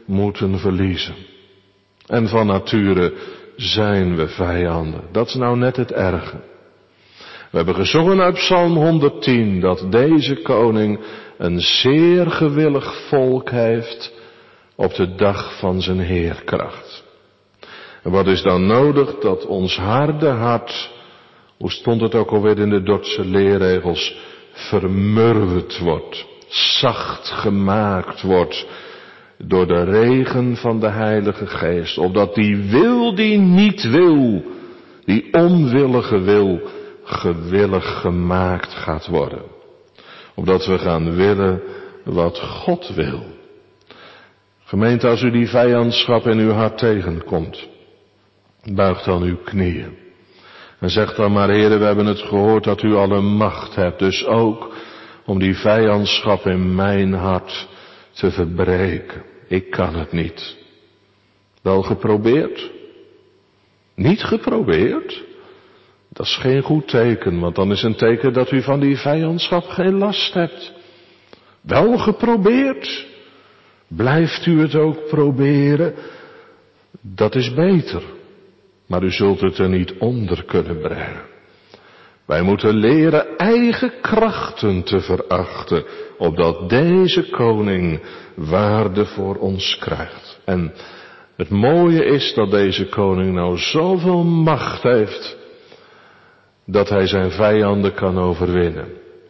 moeten verliezen. En van nature zijn we vijanden. Dat is nou net het erge. We hebben gezongen uit Psalm 110 dat deze koning een zeer gewillig volk heeft op de dag van zijn heerkracht. En wat is dan nodig? Dat ons harde hart, hoe stond het ook alweer in de Dordtse leerregels, vermurwd wordt, zacht gemaakt wordt door de regen van de Heilige Geest. Opdat die wil die niet wil, die onwillige wil, gewillig gemaakt gaat worden. Opdat we gaan willen wat God wil. Gemeente, als u die vijandschap in uw hart tegenkomt, buig dan uw knieën. En zeg dan maar, Heere, we hebben het gehoord dat u alle macht hebt. Dus ook om die vijandschap in mijn hart te verbreken. Ik kan het niet. Wel geprobeerd? Niet geprobeerd? Dat is geen goed teken, want dan is een teken dat u van die vijandschap geen last hebt. Wel geprobeerd? Blijft u het ook proberen? Dat is beter. Maar u zult het er niet onder kunnen brengen. Wij moeten leren eigen krachten te verachten, opdat deze koning waarde voor ons krijgt. En het mooie is dat deze koning nou zoveel macht heeft, dat hij zijn vijanden kan overwinnen.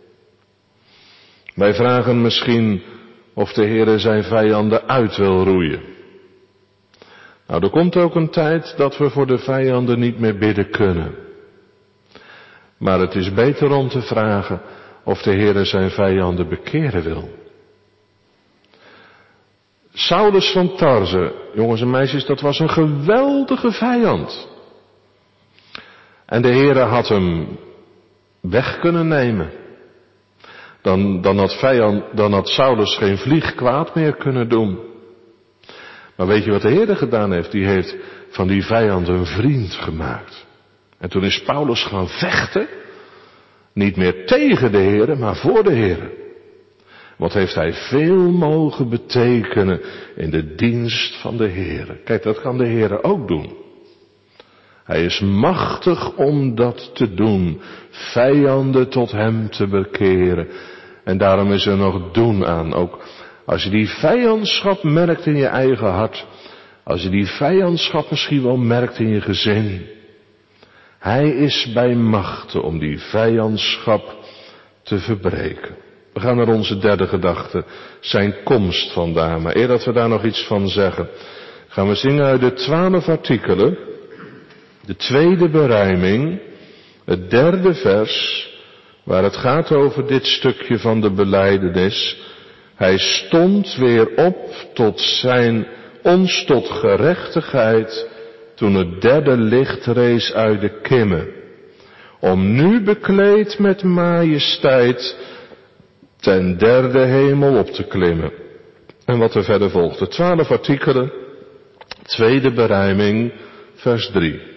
Wij vragen misschien of de Heere zijn vijanden uit wil roeien. Nou, er komt ook een tijd dat we voor de vijanden niet meer bidden kunnen. Maar het is beter om te vragen of de Heere zijn vijanden bekeren wil. Saulus van Tarze, jongens en meisjes, dat was een geweldige vijand. En de Heere had hem weg kunnen nemen. Dan had Saulus geen vlieg kwaad meer kunnen doen. Maar weet je wat de Heere gedaan heeft? Die heeft van die vijand een vriend gemaakt. En toen is Paulus gaan vechten. Niet meer tegen de Heere, maar voor de Heere. Wat heeft hij veel mogen betekenen in de dienst van de Heere. Kijk, dat kan de Heere ook doen. Hij is machtig om dat te doen. Vijanden tot hem te bekeren. En daarom is er nog doen aan. Ook als je die vijandschap merkt in je eigen hart. Als je die vijandschap misschien wel merkt in je gezin. Hij is bij machten om die vijandschap te verbreken. We gaan naar onze derde gedachte. Zijn komst vandaan. Maar eer dat we daar nog iets van zeggen, gaan we zingen uit de 12 artikelen. De tweede berijming. Het derde vers. Waar het gaat over dit stukje van de belijdenis. Hij stond weer op ons tot gerechtigheid, toen het derde licht rees uit de kimmen. Om nu bekleed met majesteit ten derde hemel op te klimmen. En wat er verder volgt. De 12 artikelen, tweede berijming, vers 3.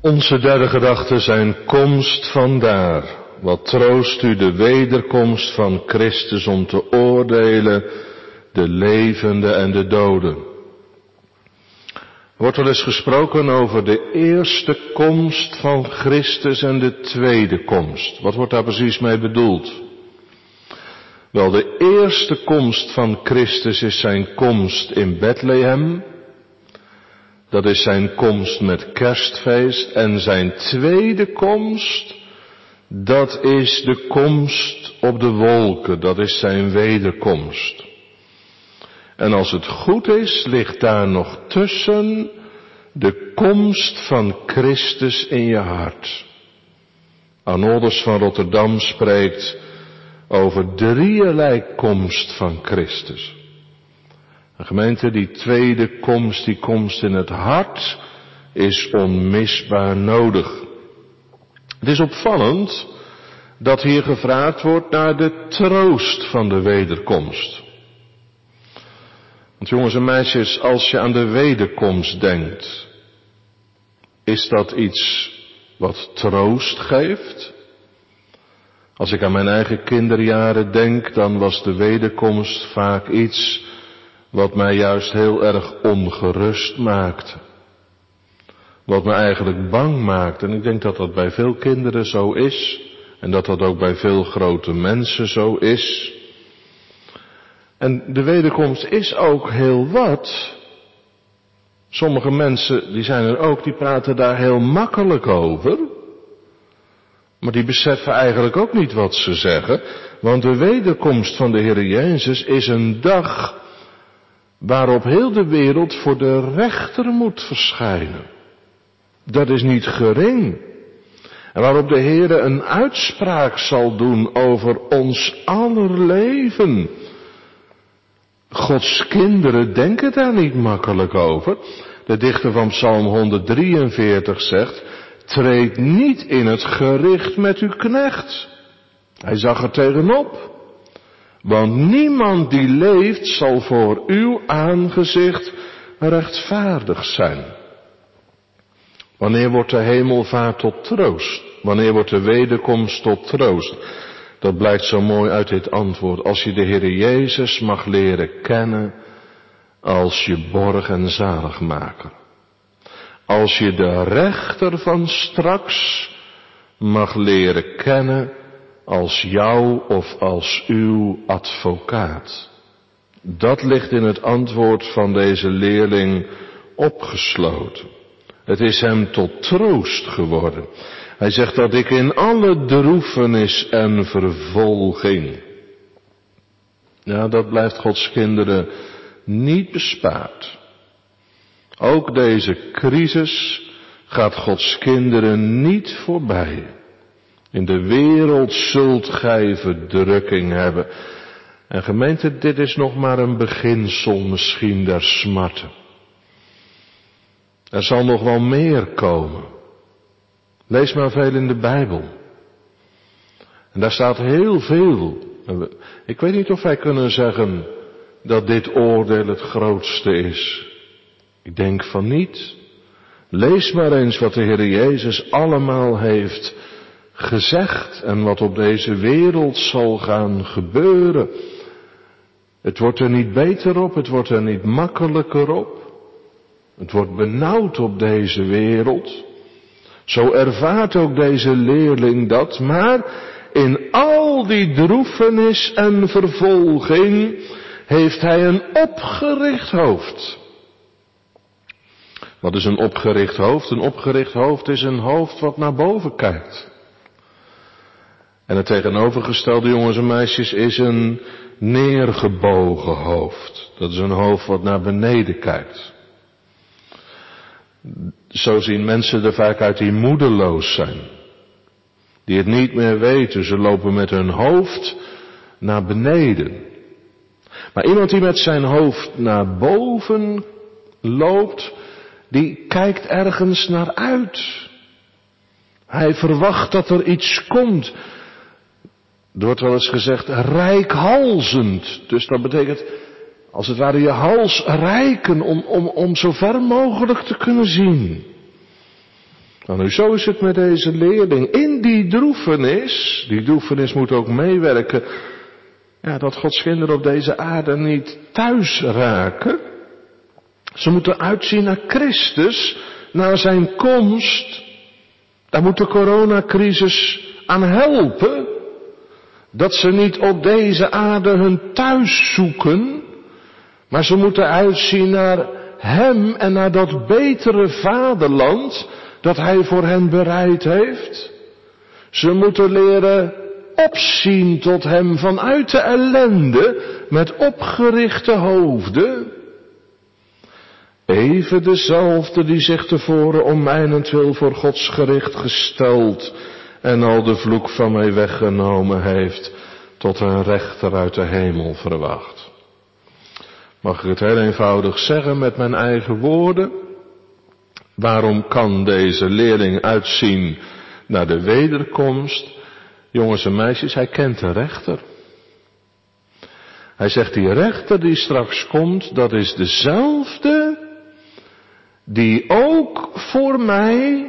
Onze derde gedachten zijn komst vandaar. Wat troost u de wederkomst van Christus om te oordelen de levenden en de doden. Er wordt wel eens gesproken over de eerste komst van Christus en de tweede komst. Wat wordt daar precies mee bedoeld? Wel, de eerste komst van Christus is zijn komst in Bethlehem. Dat is zijn komst met kerstfeest. En zijn tweede komst, dat is de komst op de wolken. Dat is zijn wederkomst. En als het goed is, ligt daar nog tussen de komst van Christus in je hart. Arnoldus van Rotterdam spreekt over drieërlei komst van Christus. Een gemeente, die tweede komst, die komst in het hart, is onmisbaar nodig. Het is opvallend dat hier gevraagd wordt naar de troost van de wederkomst. Want jongens en meisjes, als je aan de wederkomst denkt, is dat iets wat troost geeft? Als ik aan mijn eigen kinderjaren denk, dan was de wederkomst vaak iets wat mij juist heel erg ongerust maakte. Wat me eigenlijk bang maakte. En ik denk dat dat bij veel kinderen zo is. En dat dat ook bij veel grote mensen zo is. En de wederkomst is ook heel wat. Sommige mensen, die zijn er ook, die praten daar heel makkelijk over. Maar die beseffen eigenlijk ook niet wat ze zeggen. Want de wederkomst van de Heer Jezus is een dag waarop heel de wereld voor de rechter moet verschijnen. Dat is niet gering. En waarop de Heer een uitspraak zal doen over ons aller leven. Gods kinderen denken daar niet makkelijk over. De dichter van Psalm 143 zegt: treed niet in het gericht met uw knecht. Hij zag er tegenop. Want niemand die leeft zal voor uw aangezicht rechtvaardig zijn. Wanneer wordt de hemelvaart tot troost? Wanneer wordt de wederkomst tot troost? Dat blijkt zo mooi uit dit antwoord. Als je de Heer Jezus mag leren kennen als je borg en zaligmaker. Als je de rechter van straks mag leren kennen als jou of als uw advocaat. Dat ligt in het antwoord van deze leerling opgesloten. Het is hem tot troost geworden. Hij zegt dat ik in alle droefenis en vervolging. Ja, dat blijft Gods kinderen niet bespaard. Ook deze crisis gaat Gods kinderen niet voorbij. In de wereld zult gij verdrukking hebben. En gemeente, dit is nog maar een beginsel misschien der smarten. Er zal nog wel meer komen. Lees maar veel in de Bijbel. En daar staat heel veel. Ik weet niet of wij kunnen zeggen dat dit oordeel het grootste is. Ik denk van niet. Lees maar eens wat de Heer Jezus allemaal heeft gezegd en wat op deze wereld zal gaan gebeuren. Het wordt er niet beter op, het wordt er niet makkelijker op. Het wordt benauwd op deze wereld. Zo ervaart ook deze leerling dat, maar in al die droefenis en vervolging heeft hij een opgericht hoofd. Wat is een opgericht hoofd? Een opgericht hoofd is een hoofd wat naar boven kijkt. En het tegenovergestelde, jongens en meisjes, is een neergebogen hoofd. Dat is een hoofd wat naar beneden kijkt. Zo zien mensen er vaak uit die moedeloos zijn. Die het niet meer weten. Ze lopen met hun hoofd naar beneden. Maar iemand die met zijn hoofd naar boven loopt, die kijkt ergens naar uit. Hij verwacht dat er iets komt. Er wordt wel eens gezegd reikhalzend. Dus dat betekent als het ware je hals reiken om zo ver mogelijk te kunnen zien. Nou, nu zo is het met deze leerling. In die droefenis moet ook meewerken, ja, dat Gods kinderen op deze aarde niet thuis raken. Ze moeten uitzien naar Christus, naar zijn komst. Daar moet de coronacrisis aan helpen. Dat ze niet op deze aarde hun thuis zoeken, maar ze moeten uitzien naar hem en naar dat betere vaderland dat hij voor hen bereid heeft. Ze moeten leren opzien tot hem vanuit de ellende met opgerichte hoofden. Even dezelfde die zich tevoren om mijnentwil voor Gods gericht gesteld en al de vloek van mij weggenomen heeft, tot een rechter uit de hemel verwacht. Mag ik het heel eenvoudig zeggen met mijn eigen woorden? Waarom kan deze leerling uitzien naar de wederkomst? Jongens en meisjes, hij kent de rechter. Hij zegt, die rechter die straks komt, dat is dezelfde die ook voor mij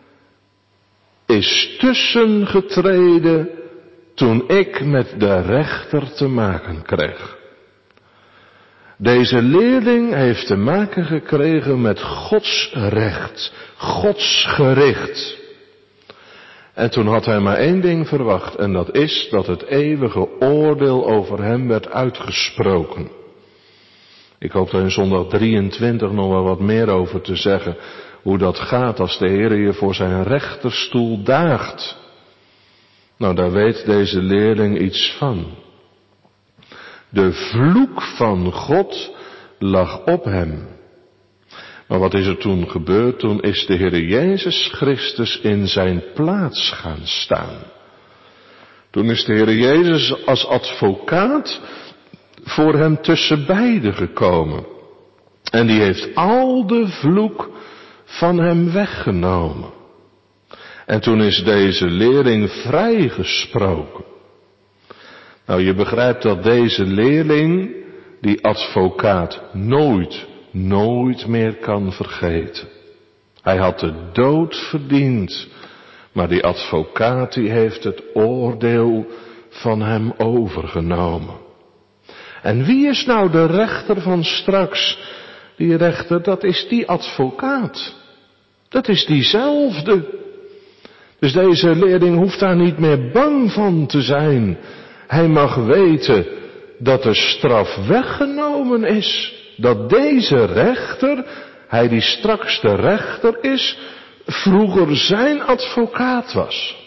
is tussengetreden toen ik met de rechter te maken kreeg. Deze leerling heeft te maken gekregen met Gods recht, Gods gericht. En toen had hij maar één ding verwacht, en dat is dat het eeuwige oordeel over hem werd uitgesproken. Ik hoop daar in zondag 23 nog wel wat meer over te zeggen, hoe dat gaat als de Heer je voor zijn rechterstoel daagt. Nou, daar weet deze leerling iets van. De vloek van God lag op hem. Maar wat is er toen gebeurd? Toen is de Heer Jezus Christus in zijn plaats gaan staan. Toen is de Heer Jezus als advocaat voor hem tussen beiden gekomen. En die heeft al de vloek van hem weggenomen. En toen is deze leerling vrijgesproken. Nou, je begrijpt dat deze leerling die advocaat nooit meer kan vergeten. Hij had de dood verdiend, maar die advocaat die heeft het oordeel van hem overgenomen. En wie is nou de rechter van straks? Die rechter, dat is die advocaat. Dat is diezelfde. Dus deze leerling hoeft daar niet meer bang van te zijn. Hij mag weten dat de straf weggenomen is. Dat deze rechter, hij die straks de rechter is, vroeger zijn advocaat was.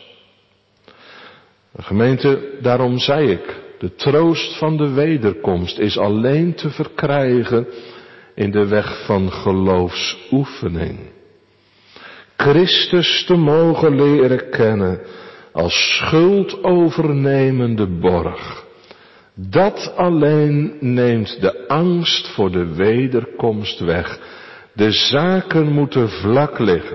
Gemeente, daarom zei ik, de troost van de wederkomst is alleen te verkrijgen in de weg van geloofsoefening. Christus te mogen leren kennen als schuldovernemende borg. Dat alleen neemt de angst voor de wederkomst weg. De zaken moeten vlak liggen.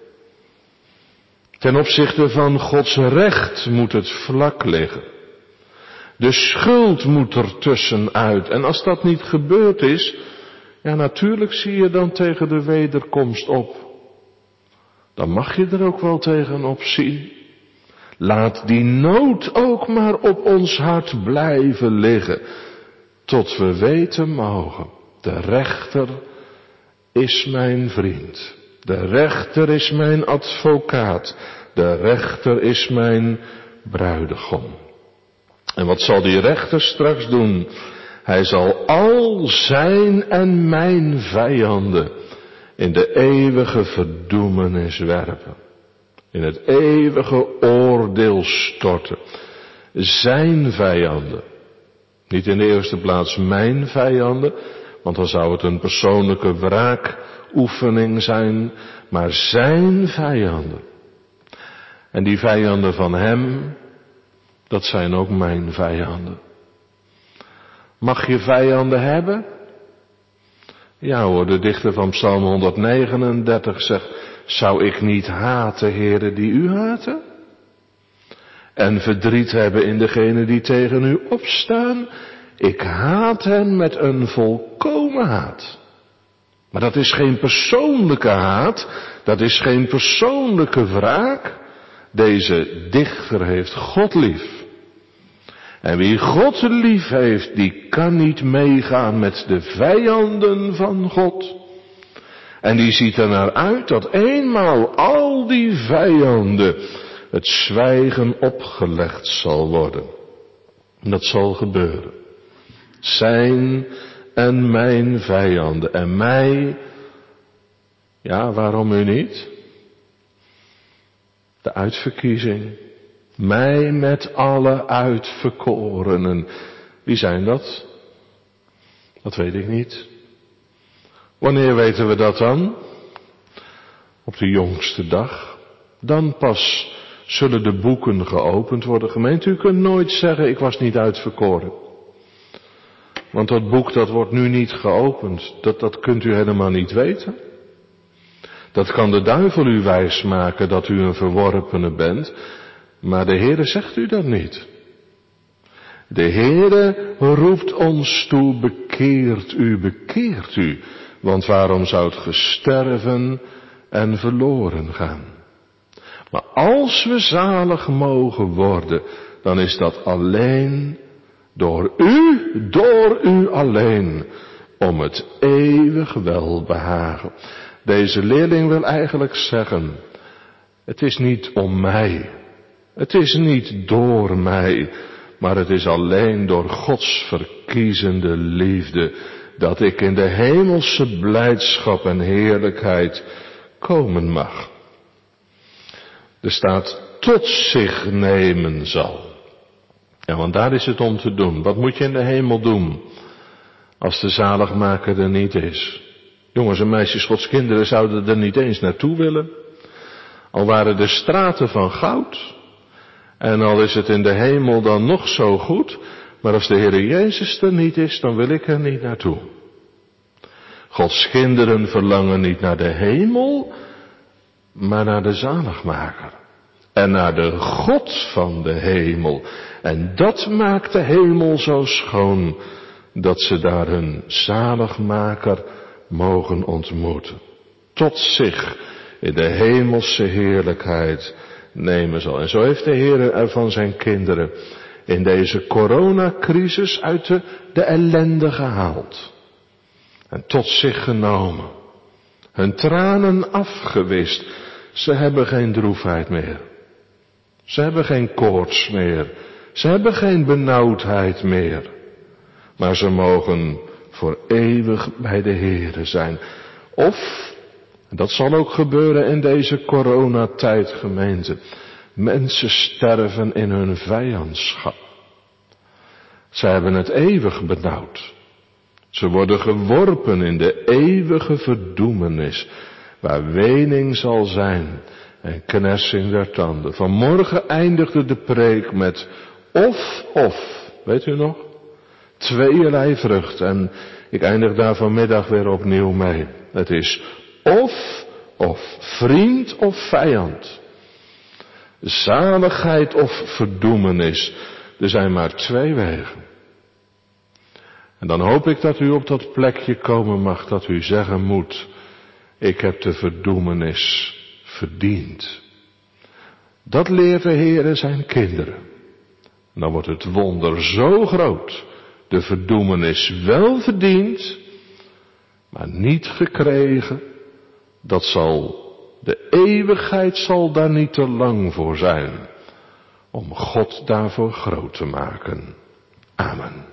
Ten opzichte van Gods recht moet het vlak liggen. De schuld moet er tussenuit. En als dat niet gebeurd is, ja, natuurlijk zie je dan tegen de wederkomst op. Dan mag je er ook wel tegenop zien. Laat die nood ook maar op ons hart blijven liggen, tot we weten mogen, de rechter is mijn vriend. De rechter is mijn advocaat. De rechter is mijn bruidegom. En wat zal die rechter straks doen? Hij zal al zijn en mijn vijanden in de eeuwige verdoemenis werpen. In het eeuwige oordeel storten. Zijn vijanden. Niet in de eerste plaats mijn vijanden, want dan zou het een persoonlijke wraakoefening zijn, maar zijn vijanden. En die vijanden van hem, dat zijn ook mijn vijanden. Mag je vijanden hebben? Ja hoor, de dichter van Psalm 139 zegt, zou ik niet haten, Heere, die u haten? En verdriet hebben in degenen die tegen u opstaan? Ik haat hen met een volkomen haat. Maar dat is geen persoonlijke haat, dat is geen persoonlijke wraak. Deze dichter heeft God lief. En wie God lief heeft, die kan niet meegaan met de vijanden van God. En die ziet er naar uit dat eenmaal al die vijanden het zwijgen opgelegd zal worden. En dat zal gebeuren. Zijn en mijn vijanden en mij, ja, waarom u niet? De uitverkiezing. Mij met alle uitverkorenen. Wie zijn dat? Dat weet ik niet. Wanneer weten we dat dan? Op de jongste dag. Dan pas zullen de boeken geopend worden. Gemeente, u kunt nooit zeggen, ik was niet uitverkoren. Want dat boek, dat wordt nu niet geopend. Dat kunt u helemaal niet weten. Dat kan de duivel u wijsmaken dat u een verworpene bent. Maar de Heere zegt u dat niet. De Heere roept ons toe, bekeert u. Want waarom zou het sterven en verloren gaan? Maar als we zalig mogen worden, dan is dat alleen door u alleen, om het eeuwig welbehagen. Deze leerling wil eigenlijk zeggen, het is niet om mij, het is niet door mij, maar het is alleen door Gods verkiezende liefde, dat ik in de hemelse blijdschap en heerlijkheid komen mag. Er staat tot zich nemen zal. Ja, want daar is het om te doen. Wat moet je in de hemel doen als de zaligmaker er niet is? Jongens en meisjes, Gods kinderen zouden er niet eens naartoe willen. Al waren de straten van goud. En al is het in de hemel dan nog zo goed. Maar als de Heer Jezus er niet is, dan wil ik er niet naartoe. Gods kinderen verlangen niet naar de hemel, maar naar de zaligmaker. En naar de God van de hemel. En dat maakt de hemel zo schoon, dat ze daar hun zaligmaker mogen ontmoeten. Tot zich in de hemelse heerlijkheid nemen zal. En zo heeft de Heer er van zijn kinderen in deze coronacrisis uit de ellende gehaald. En tot zich genomen. Hun tranen afgewist. Ze hebben geen droefheid meer. Ze hebben geen koorts meer. Ze hebben geen benauwdheid meer. Maar ze mogen voor eeuwig bij de Heere zijn. Of, dat zal ook gebeuren in deze coronatijd, gemeente, mensen sterven in hun vijandschap. Ze hebben het eeuwig benauwd. Ze worden geworpen in de eeuwige verdoemenis, waar wening zal zijn en knersing der tanden. Vanmorgen eindigde de preek met of, weet u nog? Tweeërlei vrucht. En ik eindig daar vanmiddag weer opnieuw mee. Het is of, vriend of vijand. Zaligheid of verdoemenis. Er zijn maar twee wegen. En dan hoop ik dat u op dat plekje komen mag dat u zeggen moet, ik heb de verdoemenis verdiend. Dat leert de Heer zijn kinderen. En dan wordt het wonder zo groot. De verdoemenis wel verdiend, maar niet gekregen. De eeuwigheid zal daar niet te lang voor zijn. Om God daarvoor groot te maken. Amen.